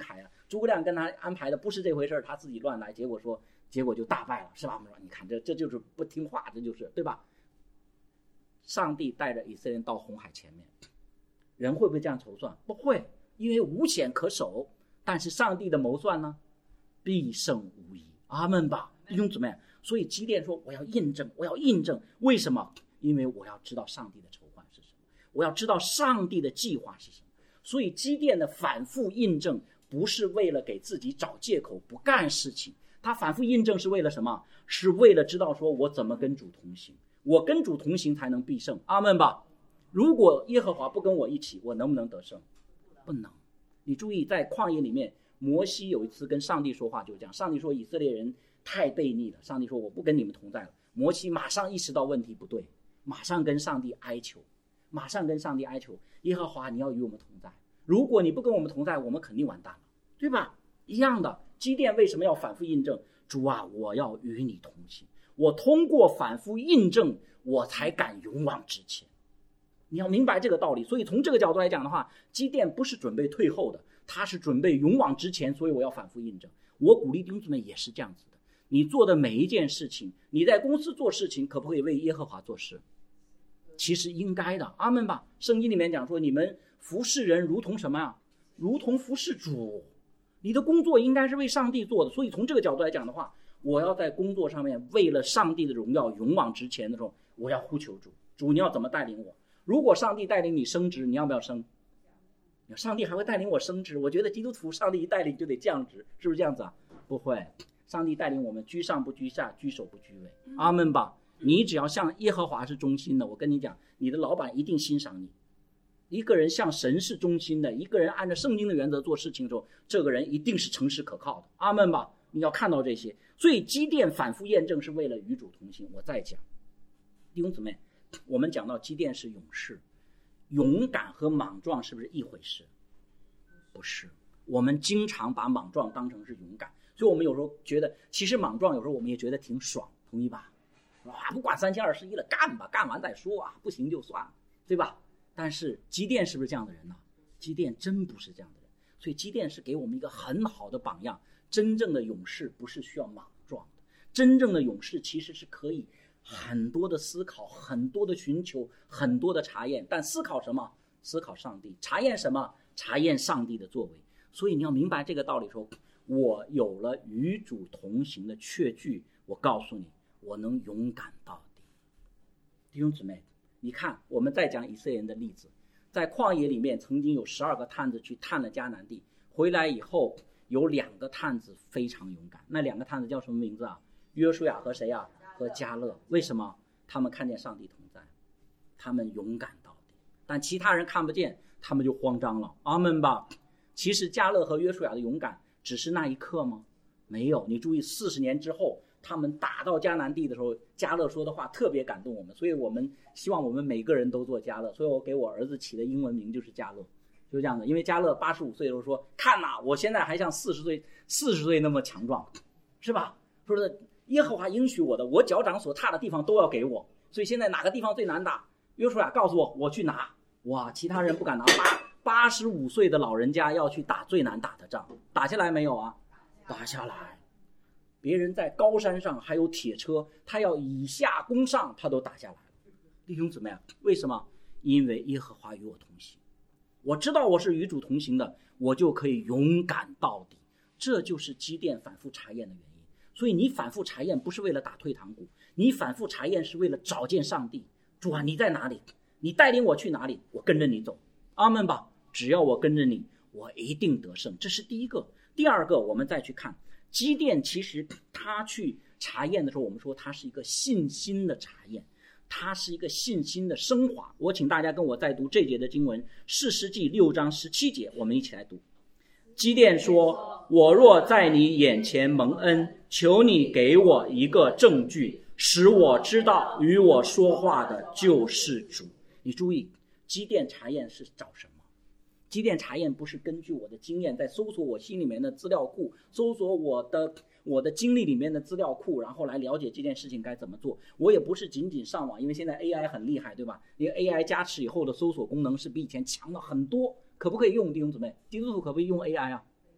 诸葛亮跟他安排的不是这回事，他自己乱来，结果就大败了，是吧？我们说你看这就是不听话，这就是对吧？上帝带着以色列人到红海前面，人会不会这样筹算？不会，因为无险可守。但是上帝的谋算呢，必胜无疑。阿们吧，弟兄姊妹。所以基甸说我要印证，为什么？因为我要知道上帝的筹划是什么，我要知道上帝的计划是什么。所以基甸的反复印证不是为了给自己找借口不干事情，他反复印证是为了什么？是为了知道说我怎么跟主同行，我跟主同行才能必胜。阿们吧。如果耶和华不跟我一起，我能不能得胜？不能。你注意，在旷野里面，摩西有一次跟上帝说话，就这样，上帝说以色列人太悖逆了，上帝说我不跟你们同在了。摩西马上意识到问题不对，马上跟上帝哀求，耶和华你要与我们同在，如果你不跟我们同在，我们肯定完蛋了，对吧？一样的，基甸为什么要反复印证？主啊，我要与你同行，我通过反复印证，我才敢勇往直前。你要明白这个道理。所以从这个角度来讲的话，基甸不是准备退后的，他是准备勇往直前，所以我要反复印证。我鼓励弟兄姊妹也是这样子的，你做的每一件事情，你在公司做事情，可不可以为耶和华做事？其实应该的，阿们吧。圣经里面讲说，你们服侍人如同什么呀？如同服侍主。你的工作应该是为上帝做的。所以从这个角度来讲的话，我要在工作上面为了上帝的荣耀勇往直前的时候，我要呼求主，主你要怎么带领我？如果上帝带领你升职，你要不要升？上帝还会带领我升职？我觉得基督徒上帝一带领就得降职，是不是这样子啊？不会，上帝带领我们居上不居下，居首不居尾。阿们吧。你只要向耶和华是忠心的，我跟你讲，你的老板一定欣赏你。一个人向神是忠心的，一个人按照圣经的原则做事情的时候，这个人一定是诚实可靠的。阿们吧。你要看到这些。所以基甸反复验证是为了与主同行。我再讲，弟兄姊妹，我们讲到基甸是勇士，勇敢和莽撞是不是一回事？不是。我们经常把莽撞当成是勇敢，所以我们有时候觉得，其实莽撞有时候我们也觉得挺爽，同意吧？不管3021了，干吧，干完再说啊，不行就算了，对吧？但是基甸是不是这样的人呢？基甸真不是这样的人。所以基甸是给我们一个很好的榜样。真正的勇士不是需要莽撞的，真正的勇士其实是可以很多的思考，很多的寻求，很多的查验。但思考什么？思考上帝。查验什么？查验上帝的作为。所以你要明白这个道理，说我有了与主同行的确据，我告诉你，我能勇敢到底。弟兄姊妹，你看我们再讲以色列人的例子，在旷野里面曾经有12个探子去探了迦南地，回来以后有2个探子非常勇敢。那2个探子叫什么名字啊？约书亚和谁啊？和迦勒。为什么？他们看见上帝同在，他们勇敢到底。但其他人看不见，他们就慌张了。阿们吧。其实迦勒和约书亚的勇敢只是那一刻吗？没有。你注意40年之后，他们打到迦南地的时候，迦勒说的话特别感动我们，所以我们希望我们每个人都做迦勒。所以我给我儿子起的英文名就是迦勒，就是这样的。因为迦勒85岁的时候说，看哪，我现在还像40岁那么强壮，是吧？说的耶和华应许我的，我脚掌所踏的地方都要给我。所以现在哪个地方最难打？约书亚告诉我，我去拿。哇，其他人不敢拿。85岁的老人家要去打最难打的仗，打下来没有啊？打下来。别人在高山上还有铁车，他要以下攻上，他都打下来了。弟兄姊妹，为什么？因为耶和华与我同行。我知道我是与主同行的，我就可以勇敢到底。这就是基甸反复查验的原因。所以你反复查验不是为了打退堂鼓，你反复查验是为了找见上帝。主啊，你在哪里？你带领我去哪里？我跟着你走。阿们吧。只要我跟着你，我一定得胜。这是第一个。第二个，我们再去看基甸，其实他去查验的时候，我们说他是一个信心的查验，他是一个信心的升华。我请大家跟我再读这节的经文，士师记6章17节，我们一起来读。基甸说，我若在你眼前蒙恩，求你给我一个证据，使我知道与我说话的就是主。你注意，基甸查验是找什么？基甸查验不是根据我的经验，在搜索我心里面的资料库，搜索我的经历里面的资料库，然后来了解这件事情该怎么做。我也不是仅仅上网，因为现在 AI 很厉害，对吧？因为 AI 加持以后的搜索功能是比以前强了很多。可不可以用？弟兄姊妹，基督徒可不可以用 AI 啊？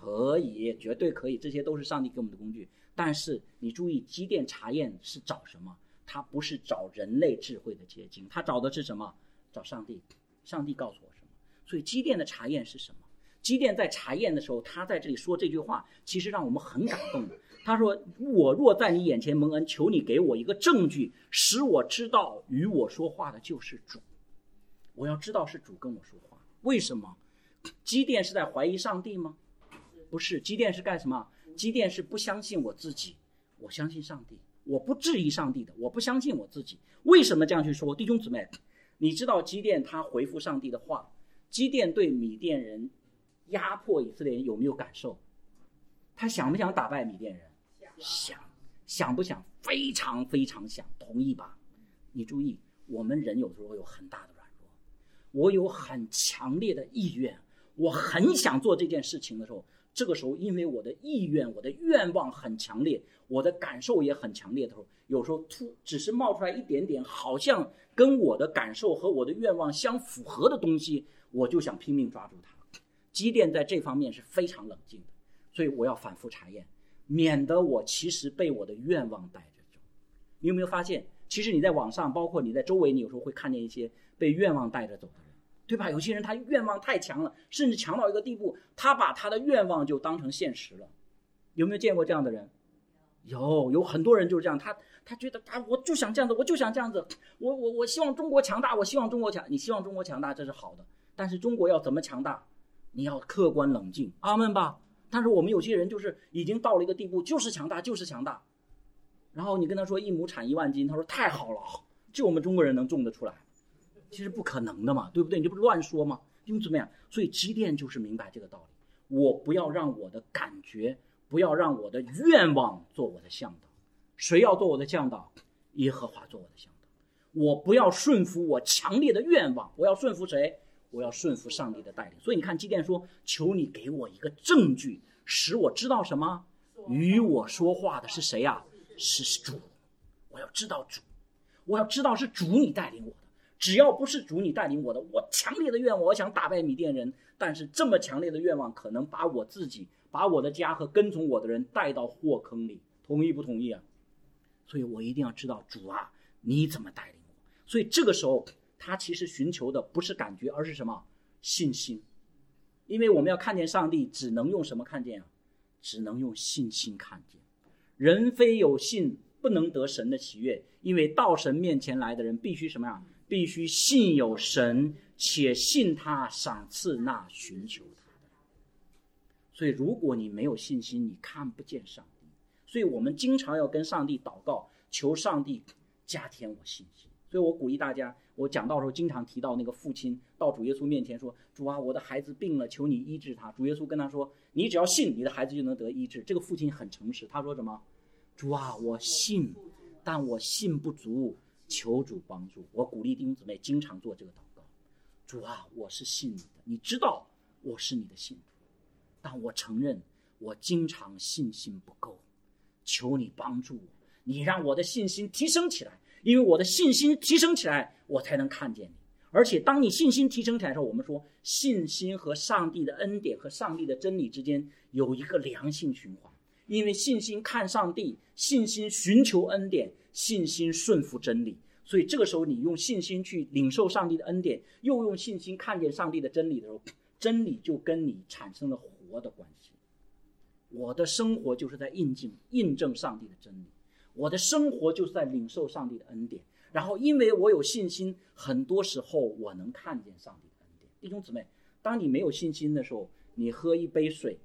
可以，绝对可以，这些都是上帝给我们的工具。但是你注意，基甸查验是找什么？他不是找人类智慧的结晶，他找的是什么？找上帝。上帝告诉我什么？所以基甸的查验是什么？基甸在查验的时候，他在这里说这句话，其实让我们很感动。他说：我若在你眼前蒙恩，求你给我一个证据，使我知道与我说话的就是主。我要知道是主跟我说话。为什么？基甸是在怀疑上帝吗？不是，基甸是干什么？基甸是不相信我自己，我相信上帝，我不质疑上帝的，我不相信我自己。为什么这样去说？弟兄姊妹，你知道基甸他回复上帝的话，基甸对米甸人压迫以色列人有没有感受？他想不想打败米甸人？想。想不想？非常非常想，同意吧？你注意，我们人有时候有很大的软弱，我有很强烈的意愿，我很想做这件事情的时候，这个时候因为我的意愿，我的愿望很强烈，我的感受也很强烈的时候，有时候只是冒出来一点点好像跟我的感受和我的愿望相符合的东西，我就想拼命抓住它。基甸在这方面是非常冷静的，所以我要反复查验，免得我其实被我的愿望带着走。你有没有发现，其实你在网上，包括你在周围，你有时候会看见一些被愿望带着走的人，对吧？有些人他愿望太强了，甚至强到一个地步，他把他的愿望就当成现实了。有没有见过这样的人？有很多人就是这样，他觉得我就想这样子，我就想这样子，我希望中国强大，我希望中国强，你希望中国强大这是好的，但是中国要怎么强大？你要客观冷静，阿们吧。但是我们有些人就是已经到了一个地步，就是强大，就是强大。然后你跟他说一亩产1万斤，他说太好了，就我们中国人能种得出来，其实不可能的嘛，对不对？你这不是乱说吗？因为怎么样？所以基甸就是明白这个道理，我不要让我的感觉，不要让我的愿望做我的向导。谁要做我的向导？耶和华做我的向导。我不要顺服我强烈的愿望，我要顺服谁？我要顺服上帝的带领。所以你看基甸说，求你给我一个证据，使我知道什么？与我说话的是谁啊？是主。我要知道主，我要知道是主你带领我的。只要不是主你带领我的，我强烈的愿望，我想打败米甸人，但是这么强烈的愿望可能把我自己，把我的家和跟从我的人带到祸坑里。同意不同意啊？所以我一定要知道主啊，你怎么带领我。所以这个时候他其实寻求的不是感觉，而是什么？信心。因为我们要看见上帝，只能用什么看见啊？只能用信心看见。人非有信，不能得神的喜悦。因为到神面前来的人必须什么呀？必须信有神，且信他赏赐那寻求他的。所以如果你没有信心，你看不见上帝。所以我们经常要跟上帝祷告，求上帝加添我信心。所以我鼓励大家，我讲到的时候经常提到那个父亲到主耶稣面前说，主啊，我的孩子病了，求你医治他。主耶稣跟他说，你只要信，你的孩子就能得医治。这个父亲很诚实，他说什么？主啊，我信，但我信不足，求主帮助。我鼓励弟兄姊妹经常做这个祷告。主啊，我是信你的，你知道我是你的信徒，但我承认我经常信心不够，求你帮助我，你让我的信心提升起来。因为我的信心提升起来，我才能看见你。而且当你信心提升起来的时候，我们说信心和上帝的恩典和上帝的真理之间有一个良性循环。因为信心看上帝，信心寻求恩典，信心顺服真理。所以这个时候你用信心去领受上帝的恩典，又用信心看见上帝的真理的时候，真理就跟你产生了活的关系。我的生活就是在印证上帝的真理，我的生活就是在领受上帝的恩典。然后因为我有信心，很多时候我能看见上帝的恩典。弟兄姊妹，当你没有信心的时候，你喝一杯水，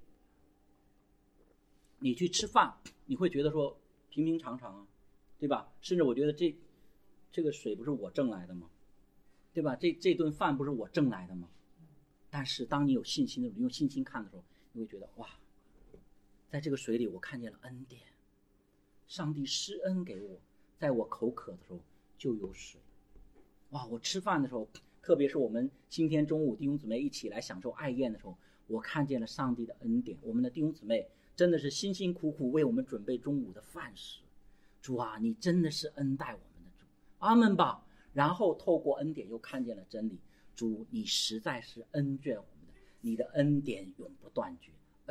你去吃饭，你会觉得说平平常常啊，对吧？甚至我觉得这个水不是我挣来的吗？对吧？这顿饭不是我挣来的吗？但是当你有信心的时候，用信心看的时候，你会觉得哇，在这个水里我看见了恩典，上帝施恩给我，在我口渴的时候就有水。哇，我吃饭的时候，特别是我们今天中午弟兄姊妹一起来享受爱宴的时候，我看见了上帝的恩典。我们的弟兄姊妹真的是辛辛苦苦为我们准备中午的饭食。主啊，你真的是恩待我们的主，阿们吧。然后透过恩典又看见了真理。主，你实在是恩眷我们的，你的恩典永不断绝，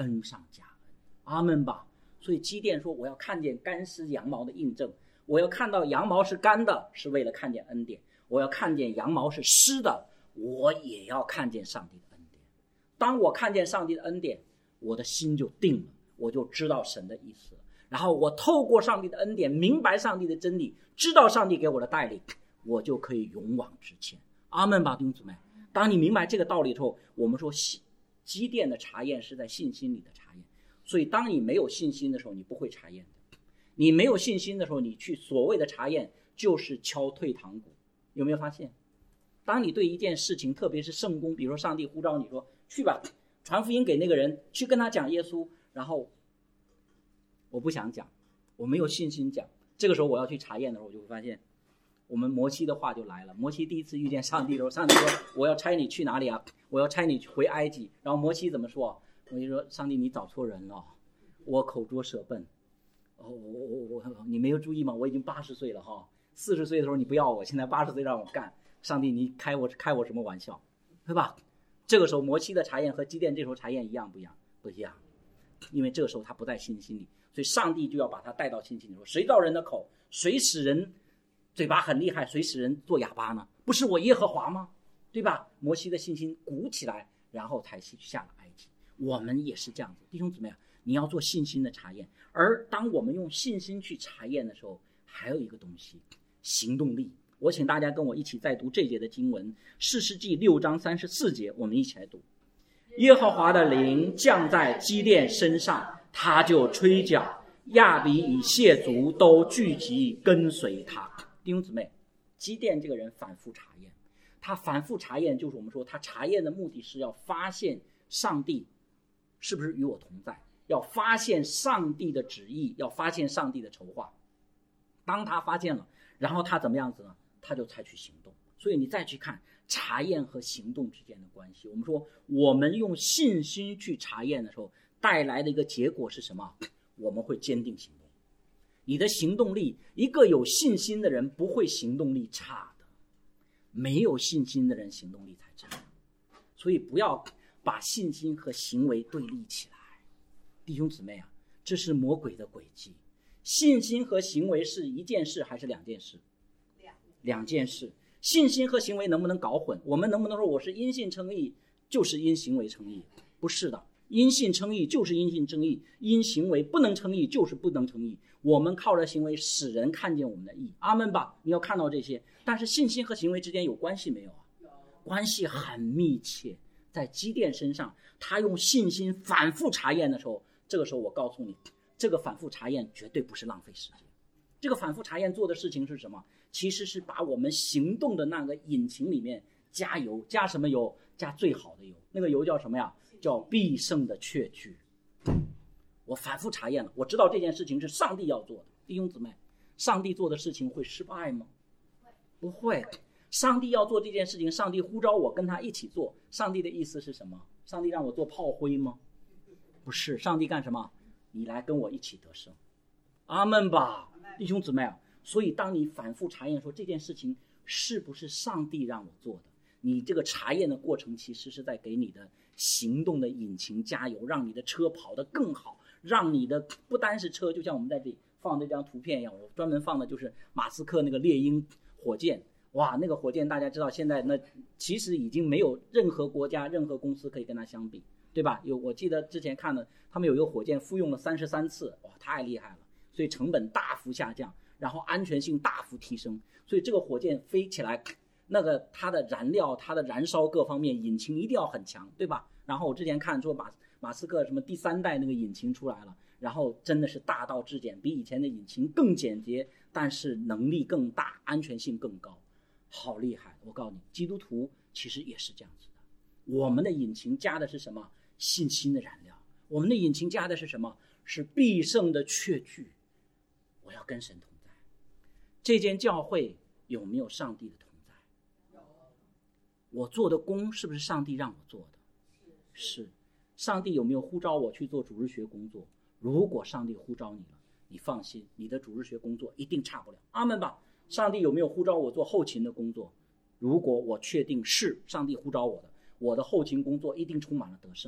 恩上加恩。阿们吧。所以基甸说，我要看见干湿羊毛的印证，我要看到羊毛是干的，是为了看见恩典；我要看见羊毛是湿的，我也要看见上帝的恩典。当我看见上帝的恩典，我的心就定了，我就知道神的意思了。然后我透过上帝的恩典，明白上帝的真理，知道上帝给我的带领，我就可以勇往直前。阿们吧，弟兄姊妹。当你明白这个道理之后，我们说基甸的查验是在信心里的查验。所以当你没有信心的时候，你不会查验的。你没有信心的时候，你去所谓的查验就是敲退堂鼓。有没有发现，当你对一件事情，特别是圣工，比如说上帝呼召你说去吧，传福音给那个人，去跟他讲耶稣，然后我不想讲，我没有信心讲，这个时候我要去查验的时候，我就会发现我们摩西的话就来了。摩西第一次遇见上帝的时候，上帝说我要差你去哪里啊？我要差你回埃及。然后摩西怎么说？摩西说，上帝你找错人了，我口拙舌笨。你没有注意吗？我已经80岁了哈，40岁的时候你不要我，现在80岁让我干，上帝你开我什么玩笑，对吧？这个时候摩西的查验和基甸这时候查验一样不一样？不一样，因为这个时候他不在信心里，所以上帝就要把他带到信心里，说谁造人的口，谁使人嘴巴很厉害，谁使人做哑巴呢？不是我耶和华吗？对吧？摩西的信心鼓起来，然后才下了埃及。我们也是这样子，弟兄姊妹啊，你要做信心的查验。而当我们用信心去查验的时候，还有一个东西，行动力。我请大家跟我一起再读这节的经文，士师记6章34节，我们一起来读。耶和华的灵降在基甸身上，他就吹角，亚比以谢族都聚集跟随他。弟兄姊妹，基甸这个人反复查验，他反复查验，就是我们说他查验的目的是要发现上帝是不是与我同在，要发现上帝的旨意，要发现上帝的筹划。当他发现了，然后他怎么样子呢？他就采取行动。所以你再去看查验和行动之间的关系，我们说我们用信心去查验的时候，带来的一个结果是什么？我们会坚定行动。你的行动力，一个有信心的人不会行动力差的，没有信心的人行动力才差。所以不要把信心和行为对立起来。弟兄姊妹啊，这是魔鬼的诡计。信心和行为是一件事还是两件事？两件事。信心和行为能不能搞混？我们能不能说我是因信称义就是因行为称义？不是的，因信称义就是因信称义，因行为不能称义就是不能称义。我们靠着行为使人看见我们的义。阿们吧，你要看到这些。但是信心和行为之间有关系没有啊？关系很密切。在基甸身上，他用信心反复查验的时候，这个时候我告诉你，这个反复查验绝对不是浪费时间。这个反复查验做的事情是什么？其实是把我们行动的那个引擎里面加油。加什么油？加最好的油。那个油叫什么呀？叫必胜的确据。我反复查验了，我知道这件事情是上帝要做的。弟兄姊妹，上帝做的事情会失败吗？不会。上帝要做这件事情，上帝呼召我跟他一起做，上帝的意思是什么？上帝让我做炮灰吗？不是。上帝干什么？你来跟我一起得胜。阿们吧，弟兄姊妹啊。所以当你反复查验说这件事情是不是上帝让我做的，你这个查验的过程其实是在给你的行动的引擎加油，让你的车跑得更好，让你的不单是车，就像我们在这里放这张图片一样，我专门放的就是马斯克那个猎鹰火箭。哇，那个火箭大家知道现在那其实已经没有任何国家任何公司可以跟它相比，对吧？我记得之前看的，他们有一个火箭复用了33次，哇，太厉害了。所以成本大幅下降，然后安全性大幅提升。所以这个火箭飞起来，那个它的燃料、它的燃烧各方面，引擎一定要很强，对吧？然后我之前看说马斯克什么第3代那个引擎出来了，然后真的是大道至简，比以前的引擎更简洁，但是能力更大，安全性更高，好厉害。我告诉你，基督徒其实也是这样子的。我们的引擎加的是什么？信心的燃料。我们的引擎加的是什么？是必胜的确据。我要跟神同在。这间教会有没有上帝的同在？我做的工是不是上帝让我做的？是。上帝有没有呼召我去做主日学工作？如果上帝呼召你了，你放心，你的主日学工作一定差不了。阿们吧。上帝有没有呼召我做后勤的工作？如果我确定是上帝呼召我的，我的后勤工作一定充满了得胜。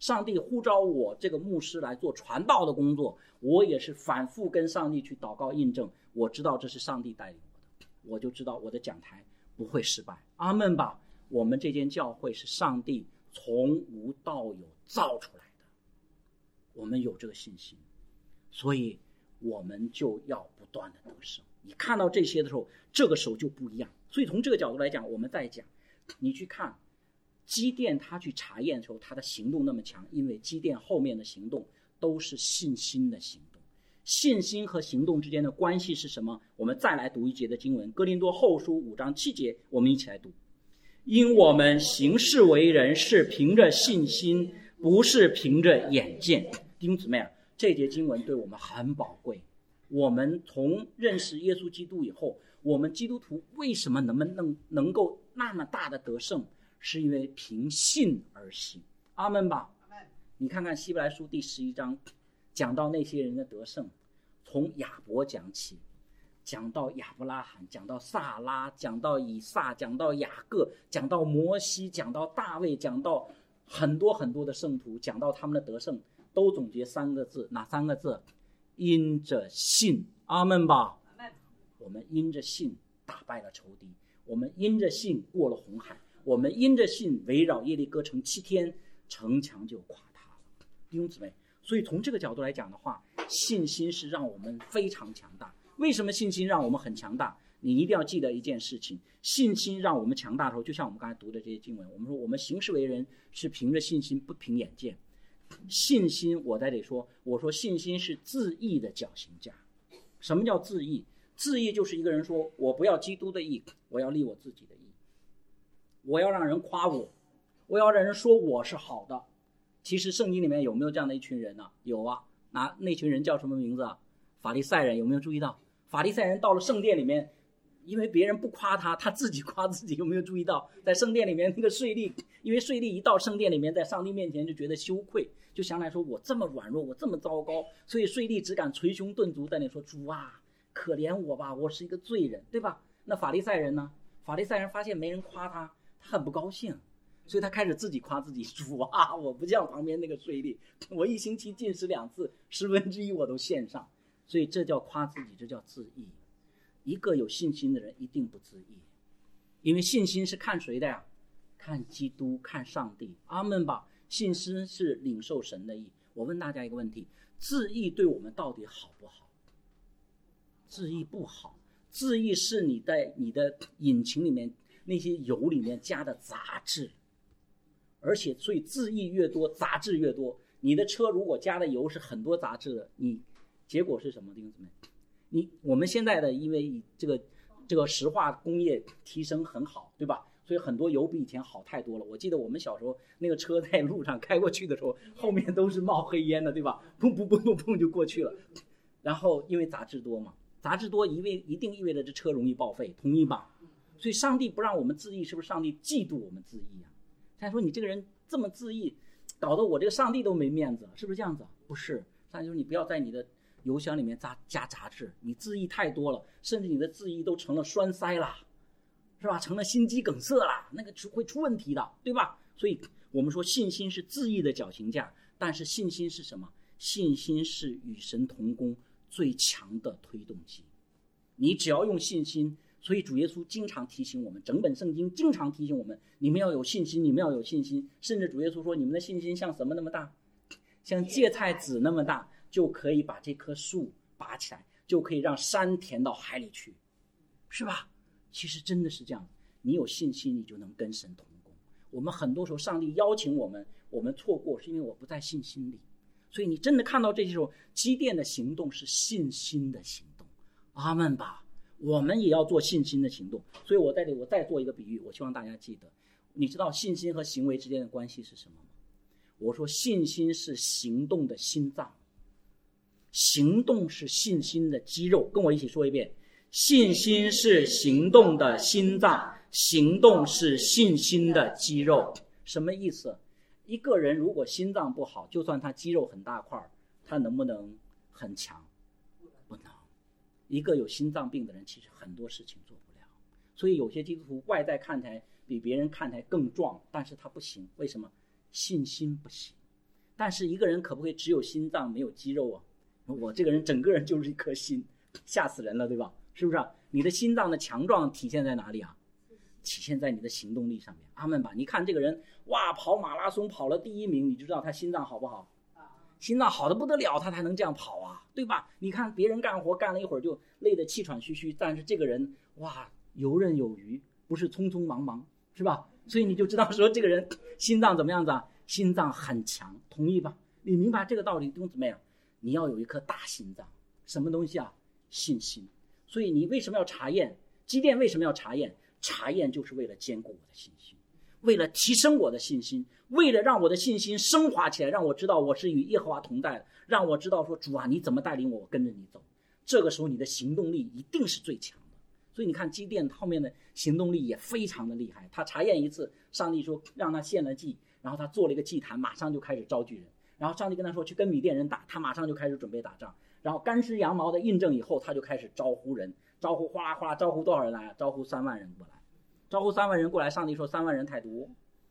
上帝呼召我这个牧师来做传道的工作，我也是反复跟上帝去祷告印证，我知道这是上帝带领我的，我就知道我的讲台不会失败。阿们吧。我们这间教会是上帝从无到有造出来的，我们有这个信心，所以我们就要不断的得胜。你看到这些的时候，这个时候就不一样。所以从这个角度来讲，我们再讲，你去看基甸他去查验的时候，他的行动那么强，因为基甸后面的行动都是信心的行动。信心和行动之间的关系是什么？我们再来读一节的经文，哥林多后书5章7节，我们一起来读。因我们行事为人是凭着信心，不是凭着眼见。弟兄姊妹啊，这节经文对我们很宝贵。我们从认识耶稣基督以后，我们基督徒为什么能够那么大的得胜，是因为凭信而行。阿们吧。你看看希伯来书第11章，讲到那些人的得胜，从亚伯讲起，讲到亚伯拉罕，讲到撒拉，讲到以撒，讲到雅各，讲到摩西，讲到大卫，讲到很多很多的圣徒，讲到他们的得胜，都总结3个字。哪3个字？因着信。阿们吧。我们因着信打败了仇敌，我们因着信过了红海，我们因着信围绕耶利哥城7天，城墙就垮塌了。弟兄姊妹，所以从这个角度来讲的话，信心是让我们非常强大。为什么信心让我们很强大？你一定要记得一件事情，信心让我们强大的时候，就像我们刚才读的这些经文，我们说我们行事为人是凭着信心，不凭眼见。信心我在这里说，我说信心是自义的脚行架。什么叫自义？自义就是一个人说，我不要基督的义，我要立我自己的义，我要让人夸我，我要让人说我是好的。其实圣经里面有没有这样的一群人呢？有啊。那群人叫什么名字啊？法利赛人。有没有注意到法利赛人到了圣殿里面，因为别人不夸他，他自己夸自己。有没有注意到在圣殿里面那个税吏，因为税吏一到圣殿里面，在上帝面前就觉得羞愧，就想来说我这么软弱，我这么糟糕，所以税吏只敢捶胸顿足在那说，主啊可怜我吧，我是一个罪人，对吧？那法利赛人呢？法利赛人发现没人夸他，他很不高兴，所以他开始自己夸自己，主啊，我不像旁边那个税吏，我1星期进食2次，1/10我都献上。所以这叫夸自己，这叫自义。一个有信心的人一定不自义，因为信心是看谁的呀？看基督，看上帝。阿们吧。信心是领受神的义。我问大家一个问题，自义对我们到底好不好？自义不好。自义是你在你的引擎里面那些油里面加的杂质，而且所以自义越多，杂质越多。你的车如果加的油是很多杂质的，你结果是什么？弟兄姊妹，我们现在的因为这个石化工业提升很好，对吧？所以很多油比以前好太多了。我记得我们小时候那个车在路上开过去的时候，后面都是冒黑烟的，对吧？砰砰砰砰砰就过去了。然后因为杂质多嘛，杂质多一定意味着这车容易报废，同意吧？所以上帝不让我们自义，是不是上帝嫉妒我们自义啊？他说你这个人这么自义，搞得我这个上帝都没面子，是不是这样子？不是，上帝说你不要在你的油箱里面加杂质，你自义太多了，甚至你的自义都成了栓塞了，是吧？成了心肌梗塞了，那个会出问题的，对吧？所以我们说信心是自义的脚行架，但是信心是什么？信心是与神同工最强的推动机。你只要用信心，所以主耶稣经常提醒我们，整本圣经经常提醒我们，你们要有信心，你们要有信心。甚至主耶稣说，你们的信心像什么那么大？像芥菜籽那么大，就可以把这棵树拔起来，就可以让山填到海里去，是吧？其实真的是这样，你有信心，你就能跟神同工。我们很多时候上帝邀请我们错过，是因为我不在信心里。所以你真的看到这些时候，基甸的行动是信心的行动。阿们吧。我们也要做信心的行动。所以我在这里我再做一个比喻，我希望大家记得，你知道信心和行为之间的关系是什么吗？我说信心是行动的心脏，行动是信心的肌肉。跟我一起说一遍，信心是行动的心脏，行动是信心的肌肉。什么意思？一个人如果心脏不好，就算他肌肉很大块，他能不能很强？不能。一个有心脏病的人，其实很多事情做不了。所以有些基督徒外在看起来比别人看起来更壮，但是他不行。为什么？信心不行。 但是一个人可不可以只有心脏没有肌肉啊？我这个人整个人就是一颗心，吓死人了，对吧？是不是啊？你的心脏的强壮体现在哪里啊？体现在你的行动力上面。阿们吧。你看这个人，哇，跑马拉松跑了第1名，你就知道他心脏好不好？心脏好的不得了，他才能这样跑啊，对吧？你看别人干活干了一会儿就累得气喘吁吁，但是这个人哇，游刃有余，不是匆匆忙忙，是吧？所以你就知道说这个人心脏怎么样子啊？心脏很强，同意吧？你明白这个道理，弟兄姊妹啊？你要有一颗大心脏，什么东西啊？信心。所以你为什么要查验？基甸为什么要查验？查验就是为了坚固我的信心，为了提升我的信心，为了让我的信心升华起来，让我知道我是与耶和华同在的，让我知道说主啊，你怎么带领我，我跟着你走。这个时候你的行动力一定是最强的。所以你看基甸后面的行动力也非常的厉害。他查验一次，上帝说让他献了祭，然后他做了一个祭坛，马上就开始招聚人。然后上帝跟他说去跟米甸人打，他马上就开始准备打仗。然后干尸羊毛的印证以后，他就开始招呼人，招呼哗啦哗啦，招呼多少人来？招呼3万人过来。招呼3万人过来，上帝说3万人太多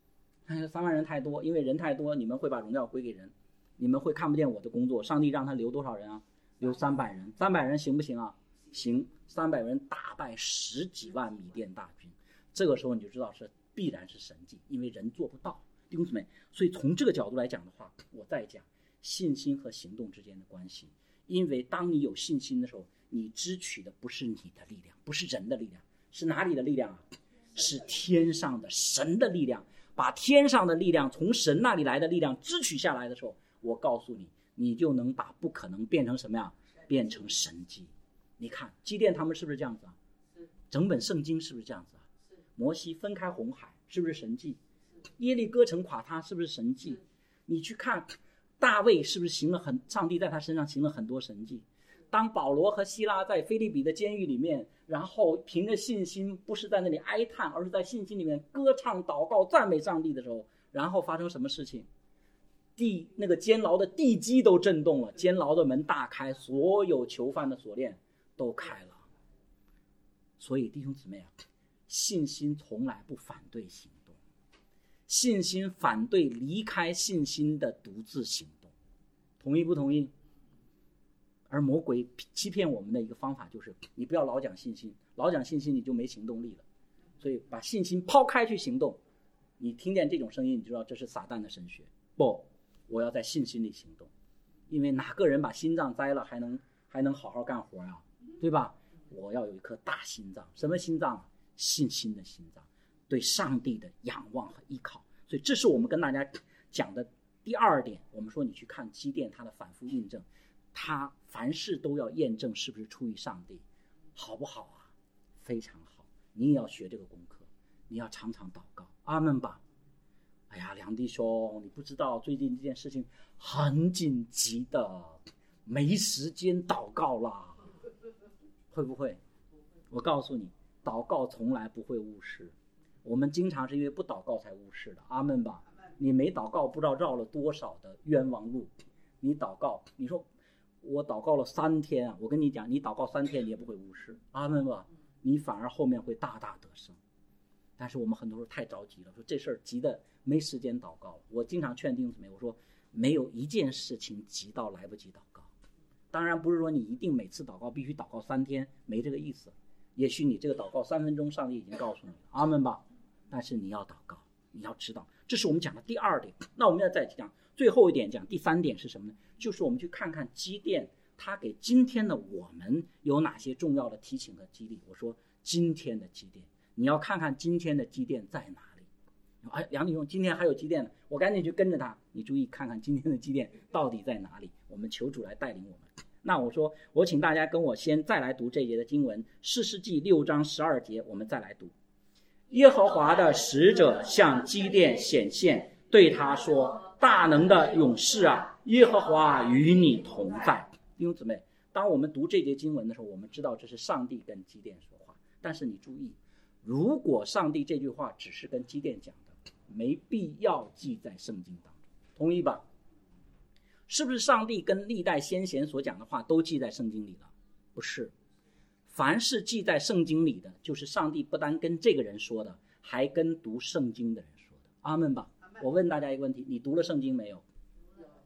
，3万人太多，因为人太多，你们会把荣耀归给人，你们会看不见我的工作。上帝让他留多少人啊？留300人。300人行不行啊？行。300人打败10几万米甸大军。这个时候你就知道是必然是神迹，因为人做不到，弟兄姊妹。所以从这个角度来讲的话，我再讲信心和行动之间的关系。因为当你有信心的时候，你支取的不是你的力量，不是人的力量，是哪里的力量啊？是天上的神的力量。把天上的力量从神那里来的力量支取下来的时候，我告诉你，你就能把不可能变成什么呀？变成神迹。你看基甸他们是不是这样子啊？整本圣经是不是这样子啊？摩西分开红海是不是神迹？耶利哥城垮塌是不是神迹？你去看大卫是不是上帝在他身上行了很多神迹？当保罗和希拉在腓立比的监狱里面，然后凭着信心，不是在那里哀叹，而是在信心里面歌唱祷告赞美上帝的时候，然后发生什么事情？那个监牢的地基都震动了，监牢的门大开，所有囚犯的锁链都开了。所以弟兄姊妹啊，信心从来不反对行动，信心反对离开信心的独自行动。同意不同意？而魔鬼欺骗我们的一个方法就是你不要老讲信心，老讲信心你就没行动力了。所以把信心抛开去行动。你听见这种声音，你知道这是撒旦的神学。不，我要在信心里行动。因为哪个人把心脏摘了还能好好干活啊？对吧？我要有一颗大心脏。什么心脏？信心的心脏，对上帝的仰望和依靠。所以这是我们跟大家讲的第2点。我们说你去看基甸，他的反复印证，他凡事都要验证是不是出于上帝，好不好啊？非常好。你也要学这个功课，你要常常祷告。阿们吧。哎呀，梁弟兄，你不知道最近这件事情很紧急的，没时间祷告啦。会不会？我告诉你，祷告从来不会误事。我们经常是因为不祷告才误事的。阿们吧。你没祷告，不知道绕了多少的冤枉路。你祷告，你说我祷告了3天啊，我跟你讲，你祷告3天你也不会误事。阿们吧。你反而后面会大大得胜。但是我们很多时候太着急了，说这事儿急的没时间祷告了。我经常劝弟兄姊妹，我说没有一件事情急到来不及祷告。当然不是说你一定每次祷告必须祷告3天，没这个意思。也许你这个祷告3分钟，上帝已经告诉你了。阿们吧。但是你要祷告，你要知道，这是我们讲的第2点。那我们要再讲最后一点，讲第3点是什么呢？就是我们去看看基甸他给今天的我们有哪些重要的提醒和激励。我说今天的基甸，你要看看今天的基甸在哪里。哎，梁弟兄，今天还有基甸呢，我赶紧去跟着他。你注意看看今天的基甸到底在哪里，我们求主来带领我们。那我说，我请大家跟我先再来读这节的经文，士师记6章12节，我们再来读。耶和华的使者向基甸显现，对他说：大能的勇士啊，耶和华与你同在。弟兄姊妹，当我们读这节经文的时候，我们知道这是上帝跟基甸说话。但是你注意，如果上帝这句话只是跟基甸讲的，没必要记在圣经当中。同意吧？是不是上帝跟历代先贤所讲的话都记在圣经里了？不是。凡是记在圣经里的，就是上帝不单跟这个人说的，还跟读圣经的人说的。阿们吧。我问大家一个问题，你读了圣经没有？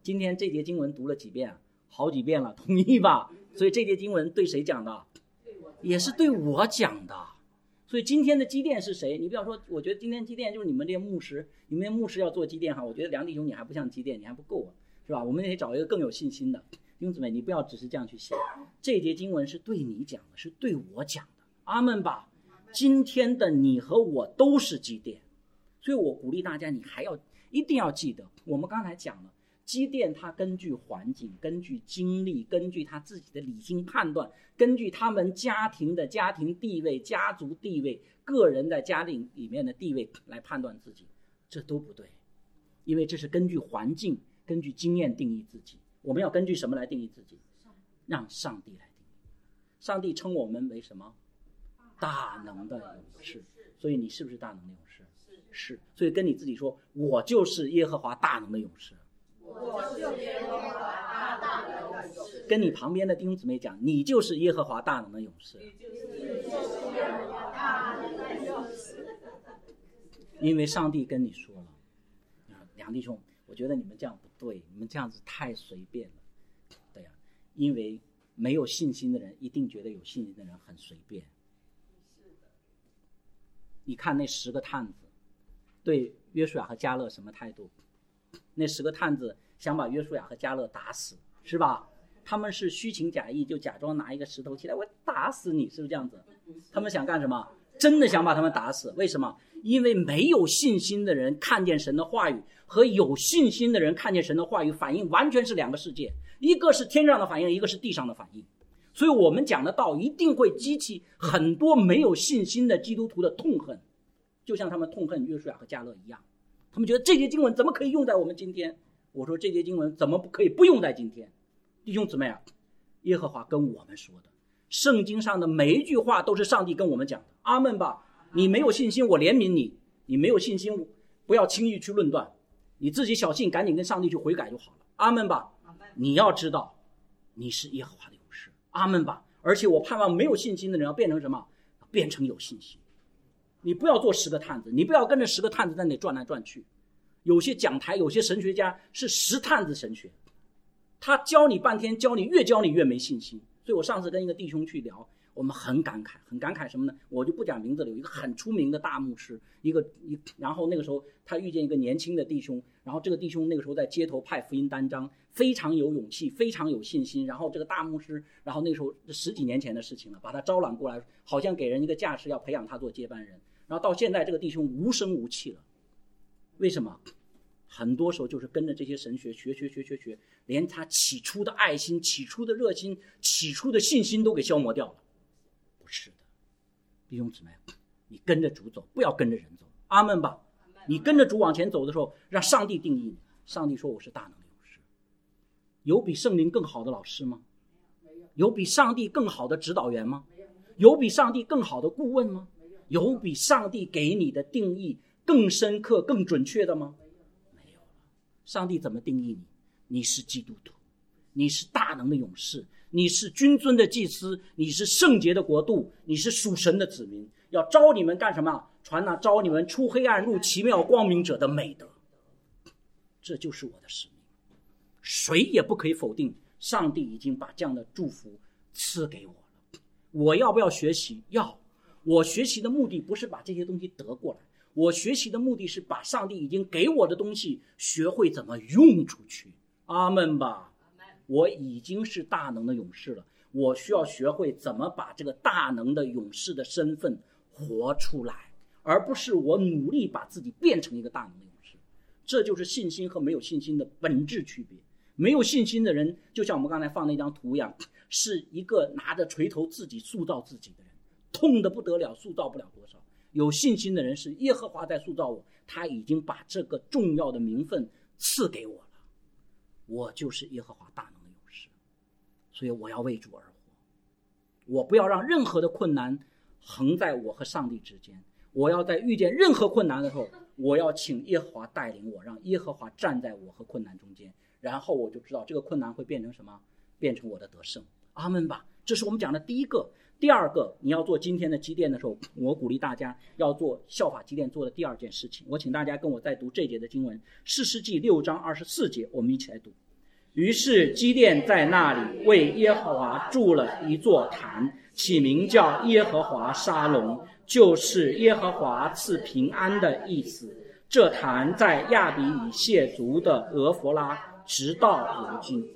今天这节经文读了几遍？好几遍了，同意吧？所以这节经文对谁讲的？也是对我讲的。所以今天的基甸是谁？你不要说，我觉得今天基甸就是你们这些牧师，你们牧师要做基甸哈，我觉得梁弟兄你还不像基甸，你还不够啊，是吧？我们得找一个更有信心的弟兄姊妹，你不要只是这样去想。这节经文是对你讲的，是对我讲的，阿们吧。今天的你和我都是基甸，所以我鼓励大家，你还要一定要记得，我们刚才讲了。基甸他根据环境，根据经历，根据他自己的理性判断，根据他们家庭的家庭地位、家族地位、个人在家庭里面的地位来判断自己，这都不对，因为这是根据环境、根据经验定义自己。我们要根据什么来定义自己？让上帝来定义。上帝称我们为什么？大能的勇士。所以你是不是大能的勇士？是。所以跟你自己说，我就是耶和华大能的勇士。 我就是耶和华大能的勇士。 跟你旁边的弟兄姊妹讲，你就是耶和华大能的勇士。因为上帝跟你说了，梁弟兄，我觉得你们这样不对，你们这样子太随便了。对呀，因为没有信心的人一定觉得有信心的人很随便。你看那10个探子对约书亚和迦勒什么态度？那10个探子想把约书亚和迦勒打死，是吧？他们是虚情假意，就假装拿一个石头起来，我打死你，是不是这样子？他们想干什么？真的想把他们打死。为什么？因为没有信心的人看见神的话语和有信心的人看见神的话语反应完全是两个世界，一个是天上的反应，一个是地上的反应。所以我们讲的道一定会激起很多没有信心的基督徒的痛恨，就像他们痛恨约书亚和迦勒一样。他们觉得这节经文怎么可以用在我们今天？我说这节经文怎么可以不用在今天？弟兄姊妹啊，耶和华跟我们说的，圣经上的每一句话都是上帝跟我们讲的，阿们吧。你没有信心，我怜悯你；你没有信心，不要轻易去论断，你自己小信，赶紧跟上帝去悔改就好了，阿们吧。你要知道，你是耶和华的勇士，阿们吧。而且我盼望没有信心的人要变成什么？变成有信心。你不要做10个探子，你不要跟着10个探子在那里转来转去。有些讲台，有些神学家是10探子神学，他教你半天，教你越没信心。所以我上次跟一个弟兄去聊，我们很感慨什么呢？我就不讲名字了。有一个很出名的大牧师，然后那个时候他遇见一个年轻的弟兄，然后这个弟兄那个时候在街头派福音单张，非常有勇气，非常有信心。然后这个大牧师，然后那个时候10几年前的事情了，把他招揽过来，好像给人一个架势要培养他做接班人。然后到现在这个弟兄无声无气了，为什么？很多时候就是跟着这些神学学，连他起初的爱心、起初的热心、起初的信心都给消磨掉了。不是的，弟兄姊妹，你跟着主走，不要跟着人走，阿们吧。你跟着主往前走的时候，让上帝定义你。上帝说我是大能的勇士。有比圣灵更好的老师吗？有比上帝更好的指导员吗？有比上帝更好的顾问吗？有比上帝给你的定义更深刻、更准确的吗？没有了。上帝怎么定义你？你是基督徒，你是大能的勇士，你是君尊的祭司，你是圣洁的国度，你是属神的子民。要招你们干什么？传那招你们出黑暗入奇妙光明者的美德。这就是我的使命。谁也不可以否定，上帝已经把这样的祝福赐给我了。我要不要学习？要。我学习的目的不是把这些东西得过来，我学习的目的是把上帝已经给我的东西学会怎么用出去。阿们吧。我已经是大能的勇士了，我需要学会怎么把这个大能的勇士的身份活出来，而不是我努力把自己变成一个大能的勇士。这就是信心和没有信心的本质区别。没有信心的人，就像我们刚才放那张图一样，是一个拿着锤头自己塑造自己的人，痛得不得了，塑造不了多少。有信心的人是耶和华在塑造我，他已经把这个重要的名分赐给我了，我就是耶和华大能的勇士。所以我要为主而活，我不要让任何的困难横在我和上帝之间。我要在遇见任何困难的时候，我要请耶和华带领我，让耶和华站在我和困难中间，然后我就知道这个困难会变成什么？变成我的得胜。阿们吧。这是我们讲的第一个。第二个，你要做今天的基甸的时候，我鼓励大家要做效法基甸做的第二件事情。我请大家跟我再读这节的经文，士师记6章24节，我们一起来读。 于是基甸在那里为耶和华筑了一座坛，起名叫耶和华沙龙，就是耶和华赐平安的意思。这坛在亚比以谢族的俄弗拉，直到如今。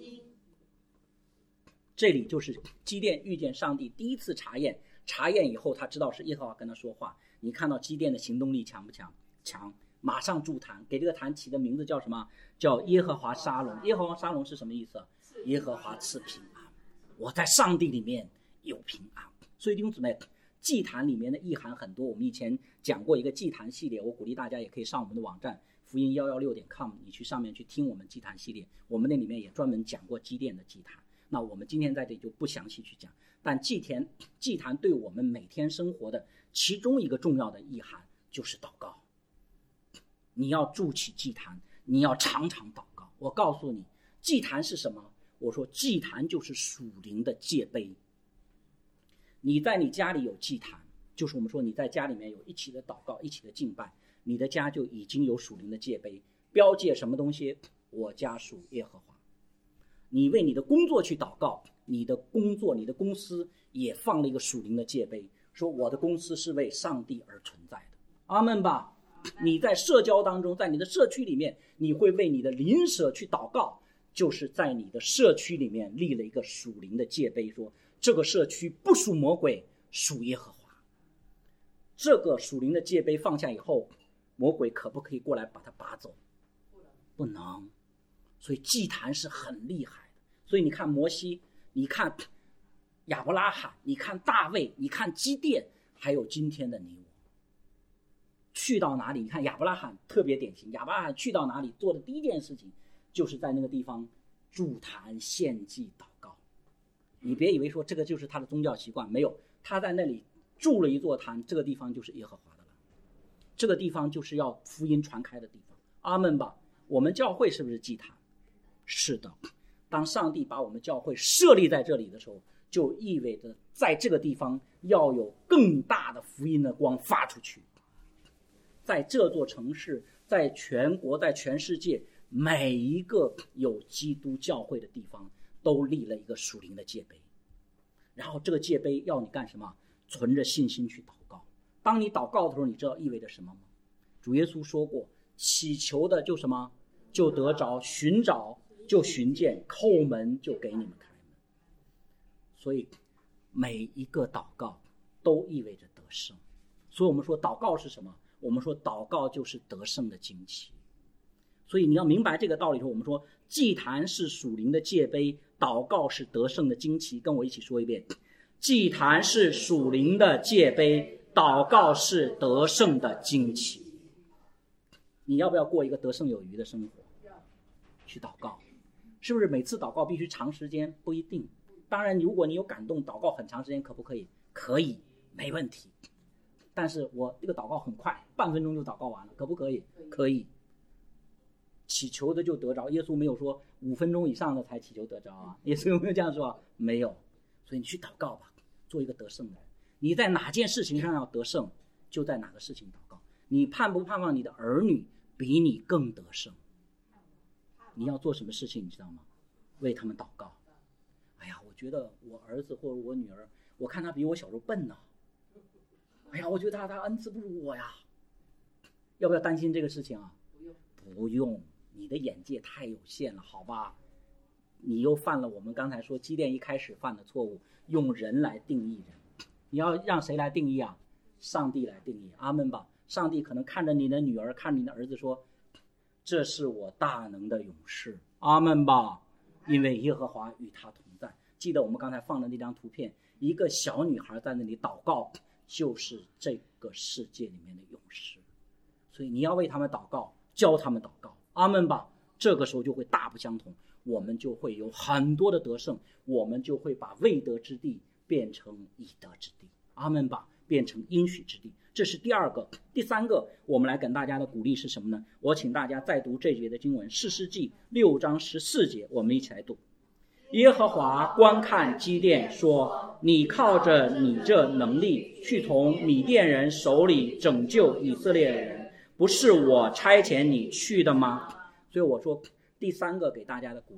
这里就是基甸遇见上帝第一次查验以后，他知道是耶和华跟他说话。你看到基甸的行动力强不强？强。马上筑坛，给这个坛起的名字叫什么？叫耶和华沙龙。耶和华沙龙是什么意思？耶和华赐平安。我在上帝里面有平安。所以弟兄姊妹，祭坛里面的意涵很多。我们以前讲过一个祭坛系列，我鼓励大家也可以上我们的网站福音116.com， 你去上面去听我们祭坛系列，我们那里面也专门讲过基甸的祭坛。那我们今天在这里就不详细去讲，但祭坛对我们每天生活的其中一个重要的意涵就是祷告。你要筑起祭坛，你要常常祷告。我告诉你，祭坛是什么？我说祭坛就是属灵的戒杯。你在你家里有祭坛，就是我们说你在家里面有一起的祷告，一起的敬拜，你的家就已经有属灵的戒杯，标记什么东西？我家属耶和华。你为你的工作去祷告，你的工作你的公司也放了一个属灵的戒杯，说我的公司是为上帝而存在的。阿们吧。你在社交当中，在你的社区里面，你会为你的邻舍去祷告，就是在你的社区里面立了一个属灵的戒杯，说这个社区不属魔鬼，属耶和华。这个属灵的戒杯放下以后，魔鬼可不可以过来把它拔走？不能。所以祭坛是很厉害的。所以你看摩西，你看亚伯拉罕，你看大卫，你看基甸，还有今天的你我，去到哪里？你看亚伯拉罕特别典型，亚伯拉罕去到哪里做的第一件事情就是在那个地方筑坛献祭祷告。你别以为说这个就是他的宗教习惯，没有，他在那里筑了一座坛，这个地方就是耶和华的了，这个地方就是要福音传开的地方。阿们吧。我们教会是不是祭坛？是的。当上帝把我们教会设立在这里的时候，就意味着在这个地方要有更大的福音的光发出去。在这座城市，在全国，在全世界，每一个有基督教会的地方都立了一个属灵的戒杯。然后这个戒杯要你干什么？存着信心去祷告。当你祷告的时候，你知道意味着什么吗？主耶稣说过，祈求的就什么？就得着，寻找就寻见，叩门就给你们开门。所以每一个祷告都意味着得胜。所以我们说祷告是什么？我们说祷告就是得胜的旌旗。所以你要明白这个道理的时候，我们说祭坛是属灵的戒杯，祷告是得胜的旌旗。跟我一起说一遍，祭坛是属灵的戒杯，祷告是得胜的旌旗。你要不要过一个得胜有余的生活？去祷告。是不是每次祷告必须长时间？不一定。当然如果你有感动，祷告很长时间可不可以？可以，没问题。但是我这个祷告很快，半分钟就祷告完了，可不可以？可以。祈求的就得着，耶稣没有说5分钟以上的才祈求得着啊，耶稣有没有这样说？没有。所以你去祷告吧，做一个得胜的人。你在哪件事情上要得胜，就在哪个事情祷告。你盼不盼望你的儿女比你更得胜？你要做什么事情你知道吗？为他们祷告。哎呀，我觉得我儿子或者我女儿，我看他比我小时候笨呢。哎呀，我觉得他恩赐不如我呀。要不要担心这个事情啊？不用，你的眼界太有限了，好吧？你又犯了我们刚才说基甸一开始犯的错误，用人来定义人。你要让谁来定义啊？上帝来定义。阿们吧。上帝可能看着你的女儿，看着你的儿子说，这是我大能的勇士。阿们吧。因为耶和华与他同在。记得我们刚才放的那张图片，一个小女孩在那里祷告，就是这个世界里面的勇士。所以你要为他们祷告，教他们祷告。阿们吧。这个时候就会大不相同，我们就会有很多的得胜，我们就会把未得之地变成已得之地。阿们吧。变成应许之地。这是第二个。第三个，我们来跟大家的鼓励是什么呢？我请大家再读这节的经文，士师记6章14节，我们一起来读。耶和华观看基甸说，你靠着你这能力去从米甸人手里拯救以色列人，不是我差遣你去的吗？所以我说第三个给大家的鼓励，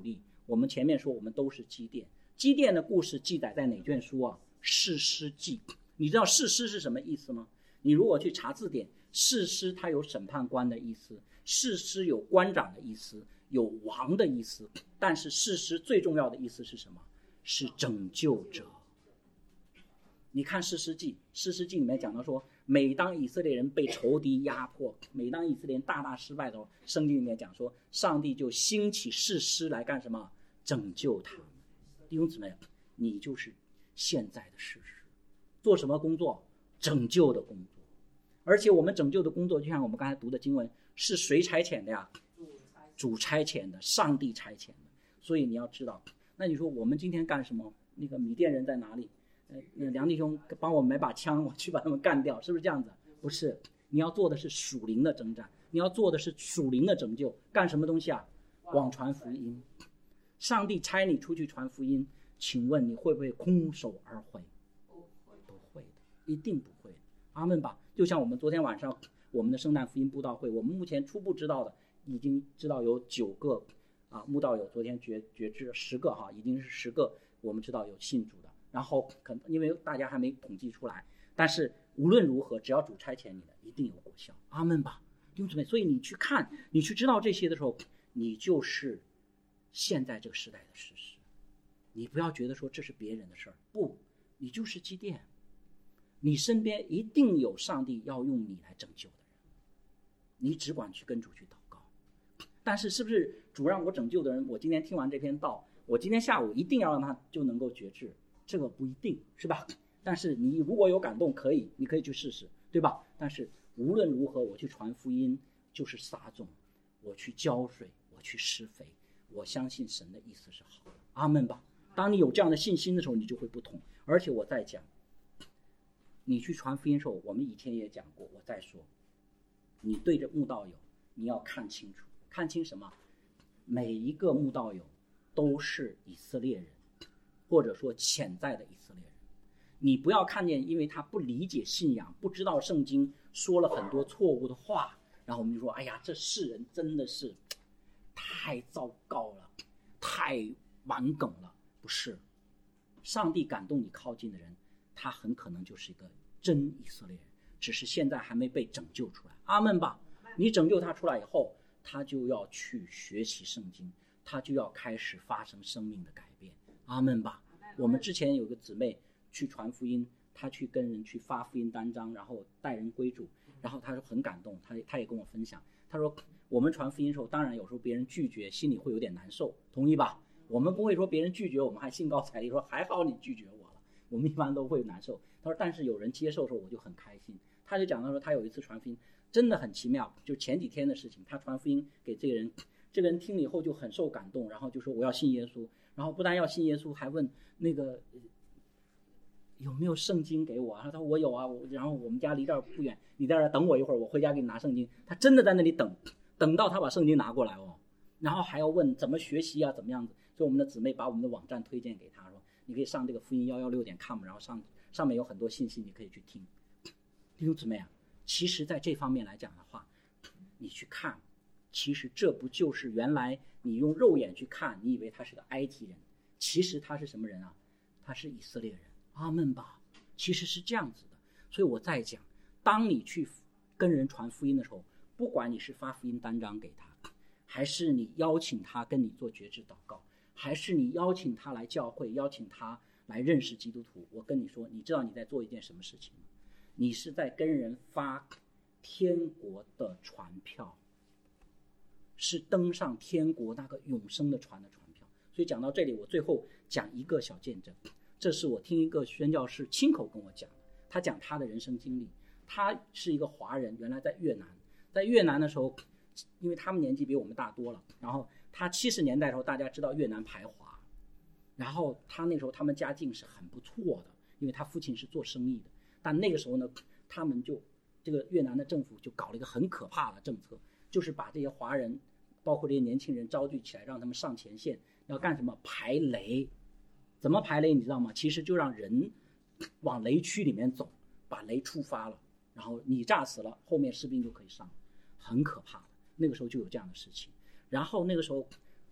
我们前面说我们都是基甸，基甸的故事记载在哪卷书啊？士师记。你知道士师是什么意思吗？你如果去查字典，士师它有审判官的意思，士师有官长的意思，有王的意思，但是士师最重要的意思是什么？是拯救者。你看士师记里面讲到说，每当以色列人被仇敌压迫，每当以色列人大大失败的时候，圣经里面讲说，上帝就兴起士师来干什么？拯救他们。弟兄姊妹，你就是现在的士师，做什么工作？拯救的工作。而且我们拯救的工作，就像我们刚才读的经文，是谁差遣的呀？主差遣的，上帝差遣的。所以你要知道，那你说我们今天干什么？那个米甸人在哪里？梁弟兄帮我买把枪，我去把他们干掉，是不是这样子？不是，你要做的是属灵的征战，你要做的是属灵的拯救。干什么东西啊？广传福音。上帝差你出去传福音，请问你会不会空手而回？不会的，一定不会的。阿们吧。就像我们昨天晚上我们的圣诞福音布道会，我们目前初步知道的，已经知道有9个慕道友昨天觉知10个哈，已经是10个我们知道有信主的。然后可能因为大家还没统计出来，但是无论如何，只要主差遣你的，一定有果效。阿们吧，弟兄姊妹。所以你去看，你去知道这些的时候，你就是现在这个时代的士师。你不要觉得说这是别人的事儿，不，你就是基甸。你身边一定有上帝要用你来拯救的人，你只管去跟主去祷告。但是是不是主让我拯救的人，我今天听完这篇道，我今天下午一定要让他就能够觉知？这个不一定，是吧？但是你如果有感动，你可以去试试，对吧？但是无论如何，我去传福音就是撒种，我去浇水，我去施肥，我相信神的意思是好的。阿们吧。当你有这样的信心的时候，你就会不同。而且我在讲，你去传福音的时候，我们以前也讲过，我再说，你对着慕道友，你要看清楚，看清什么？每一个慕道友都是以色列人，或者说潜在的以色列人。你不要看见因为他不理解信仰，不知道圣经，说了很多错误的话，然后我们就说，哎呀，这世人真的是太糟糕了，太顽梗了。不是，上帝感动你靠近的人，他很可能就是一个真以色列人，只是现在还没被拯救出来。阿们吧。你拯救他出来以后，他就要去学习圣经，他就要开始发生生命的改变。阿们吧。我们之前有个姊妹去传福音，她去跟人去发福音单张，然后带人归主，然后她说很感动，她也跟我分享，她说我们传福音的时候，当然有时候别人拒绝，心里会有点难受，同意吧？我们不会说别人拒绝我们还兴高采烈说还好你拒绝我了，我们一般都会难受。她说但是有人接受的时候我就很开心。她就讲到说她有一次传福音真的很奇妙，就前几天的事情，她传福音给这个人，这个人听了以后就很受感动，然后就说我要信耶稣，然后不但要信耶稣，还问那个有没有圣经给我啊？他说我有啊，然后我们家离这儿不远，你在这儿等我一会儿，我回家给你拿圣经。他真的在那里等到他把圣经拿过来哦，然后还要问怎么学习啊，怎么样子。所以我们的姊妹把我们的网站推荐给他，说你可以上这个福音116.com， 然后上面有很多信息你可以去听。弟兄姊妹啊，其实在这方面来讲的话，你去看，其实这不就是原来你用肉眼去看，你以为他是个埃及人，其实他是什么人啊？他是以色列人。阿们吧。其实是这样子的。所以我在讲，当你去跟人传福音的时候，不管你是发福音单张给他，还是你邀请他跟你做觉知祷告，还是你邀请他来教会，邀请他来认识基督徒，我跟你说，你知道你在做一件什么事情吗？你是在跟人发天国的传票，是登上天国那个永生的船的传票。所以讲到这里，我最后讲一个小见证，这是我听一个宣教士亲口跟我讲的，他讲他的人生经历。他是一个华人，原来在越南，在越南的时候，因为他们年纪比我们大多了，然后他70年代的时候，大家知道越南排华，然后他那时候他们家境是很不错的，因为他父亲是做生意的，但那个时候呢，他们就这个越南的政府就搞了一个很可怕的政策，就是把这些华人包括这些年轻人招聚起来，让他们上前线，要干什么？排雷。怎么排雷你知道吗？其实就让人往雷区里面走，把雷触发了，然后你炸死了，后面士兵就可以上，很可怕的。那个时候就有这样的事情。然后那个时候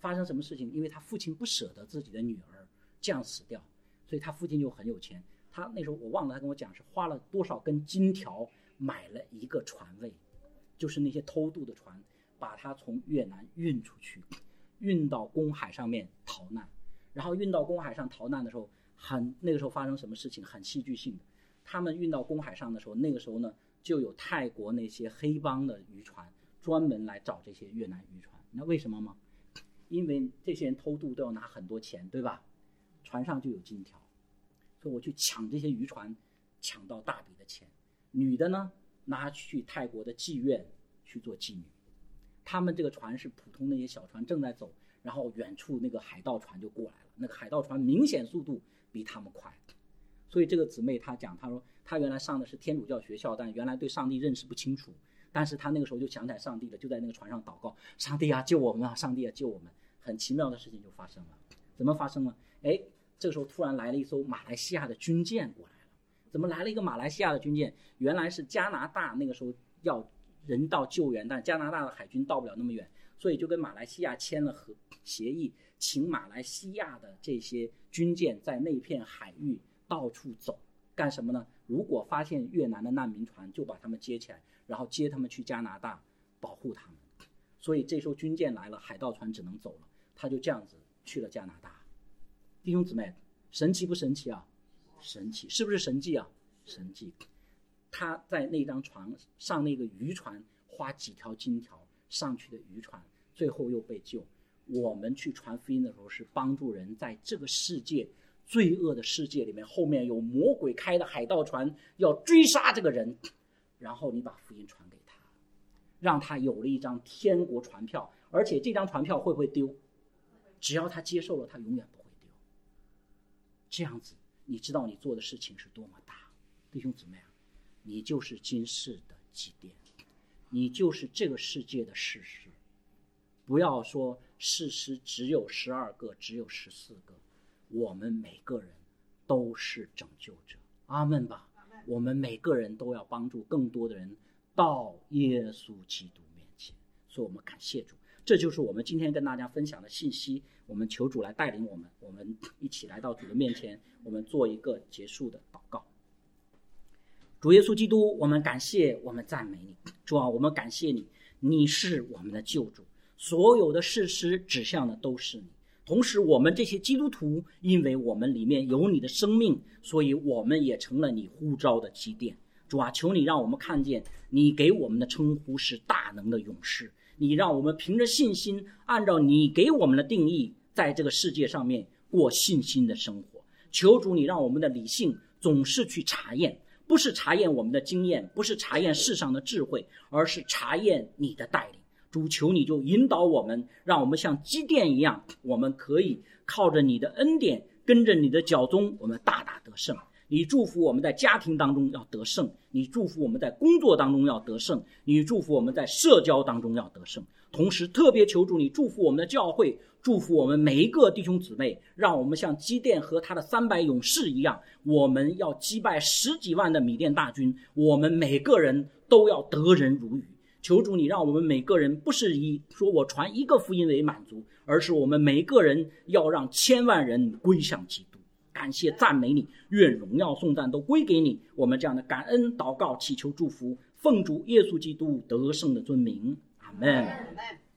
发生什么事情？因为他父亲不舍得自己的女儿这样死掉，所以他父亲就很有钱。他那时候我忘了，他跟我讲是花了多少根金条买了一个船位，就是那些偷渡的船，把他从越南运出去，运到公海上面逃难。然后运到公海上逃难的时候，那个时候发生什么事情很戏剧性的。他们运到公海上的时候，那个时候呢，就有泰国那些黑帮的渔船专门来找这些越南渔船。那为什么吗？因为这些人偷渡都要拿很多钱，对吧？船上就有金条，所以我去抢这些渔船，抢到大笔的钱。女的呢，拿去泰国的妓院去做妓女。他们这个船是普通那些小船正在走，然后远处那个海盗船就过来了，那个海盗船明显速度比他们快。所以这个姊妹她讲，她说她原来上的是天主教学校，但原来对上帝认识不清楚，但是她那个时候就想起来上帝了，就在那个船上祷告，上帝啊救我们啊，上帝啊救我们。很奇妙的事情就发生了。怎么发生了？这个时候突然来了一艘马来西亚的军舰过来了。怎么来了一个马来西亚的军舰？原来是加拿大那个时候要人道救援，但加拿大的海军到不了那么远，所以就跟马来西亚签了协议，请马来西亚的这些军舰在那片海域到处走，干什么呢？如果发现越南的难民船，就把他们接起来，然后接他们去加拿大保护他们。所以这艘军舰来了，海盗船只能走了，他就这样子去了加拿大。弟兄姊妹，神奇不神奇啊？神奇，是不是神迹啊？神迹。他在那张船上，那个渔船花几条金条上去的渔船，最后又被救。我们去传福音的时候，是帮助人在这个世界罪恶的世界里面，后面有魔鬼开的海盗船要追杀这个人，然后你把福音传给他，让他有了一张天国船票，而且这张船票会不会丢？只要他接受了，他永远不会丢。这样子，你知道你做的事情是多么大。弟兄姊妹啊，你就是今世的基甸，你就是这个世界的士师。不要说士师只有12个，只有14个，我们每个人都是拯救者。阿们吧。我们每个人都要帮助更多的人到耶稣基督面前，所以我们感谢主。这就是我们今天跟大家分享的信息。我们求主来带领我们，我们一起来到主的面前，我们做一个结束的祷告。主耶稣基督，我们感谢，我们赞美你。主啊，我们感谢你，你是我们的救主，所有的事实指向的都是你。同时我们这些基督徒，因为我们里面有你的生命，所以我们也成了你呼召的基甸。主啊，求你让我们看见你给我们的称呼是大能的勇士，你让我们凭着信心，按照你给我们的定义，在这个世界上面过信心的生活。求主你让我们的理性总是去查验，不是查验我们的经验，不是查验世上的智慧，而是查验你的带领。主，求你就引导我们，让我们像基甸一样，我们可以靠着你的恩典，跟着你的脚踪，我们大大得胜。你祝福我们在家庭当中要得胜，你祝福我们在工作当中要得胜，你祝福我们在社交当中要得胜。同时特别求主你祝福我们的教会，祝福我们每一个弟兄姊妹，让我们像基甸和他的300勇士一样，我们要击败10几万的米甸大军，我们每个人都要得人如鱼。求主你让我们每个人不是以说我传一个福音为满足，而是我们每个人要让1000万人归向基督。感谢赞美你，愿荣耀颂赞都归给你。我们这样的感恩祷告祈求祝福，奉主耶稣基督得胜的尊名，阿们。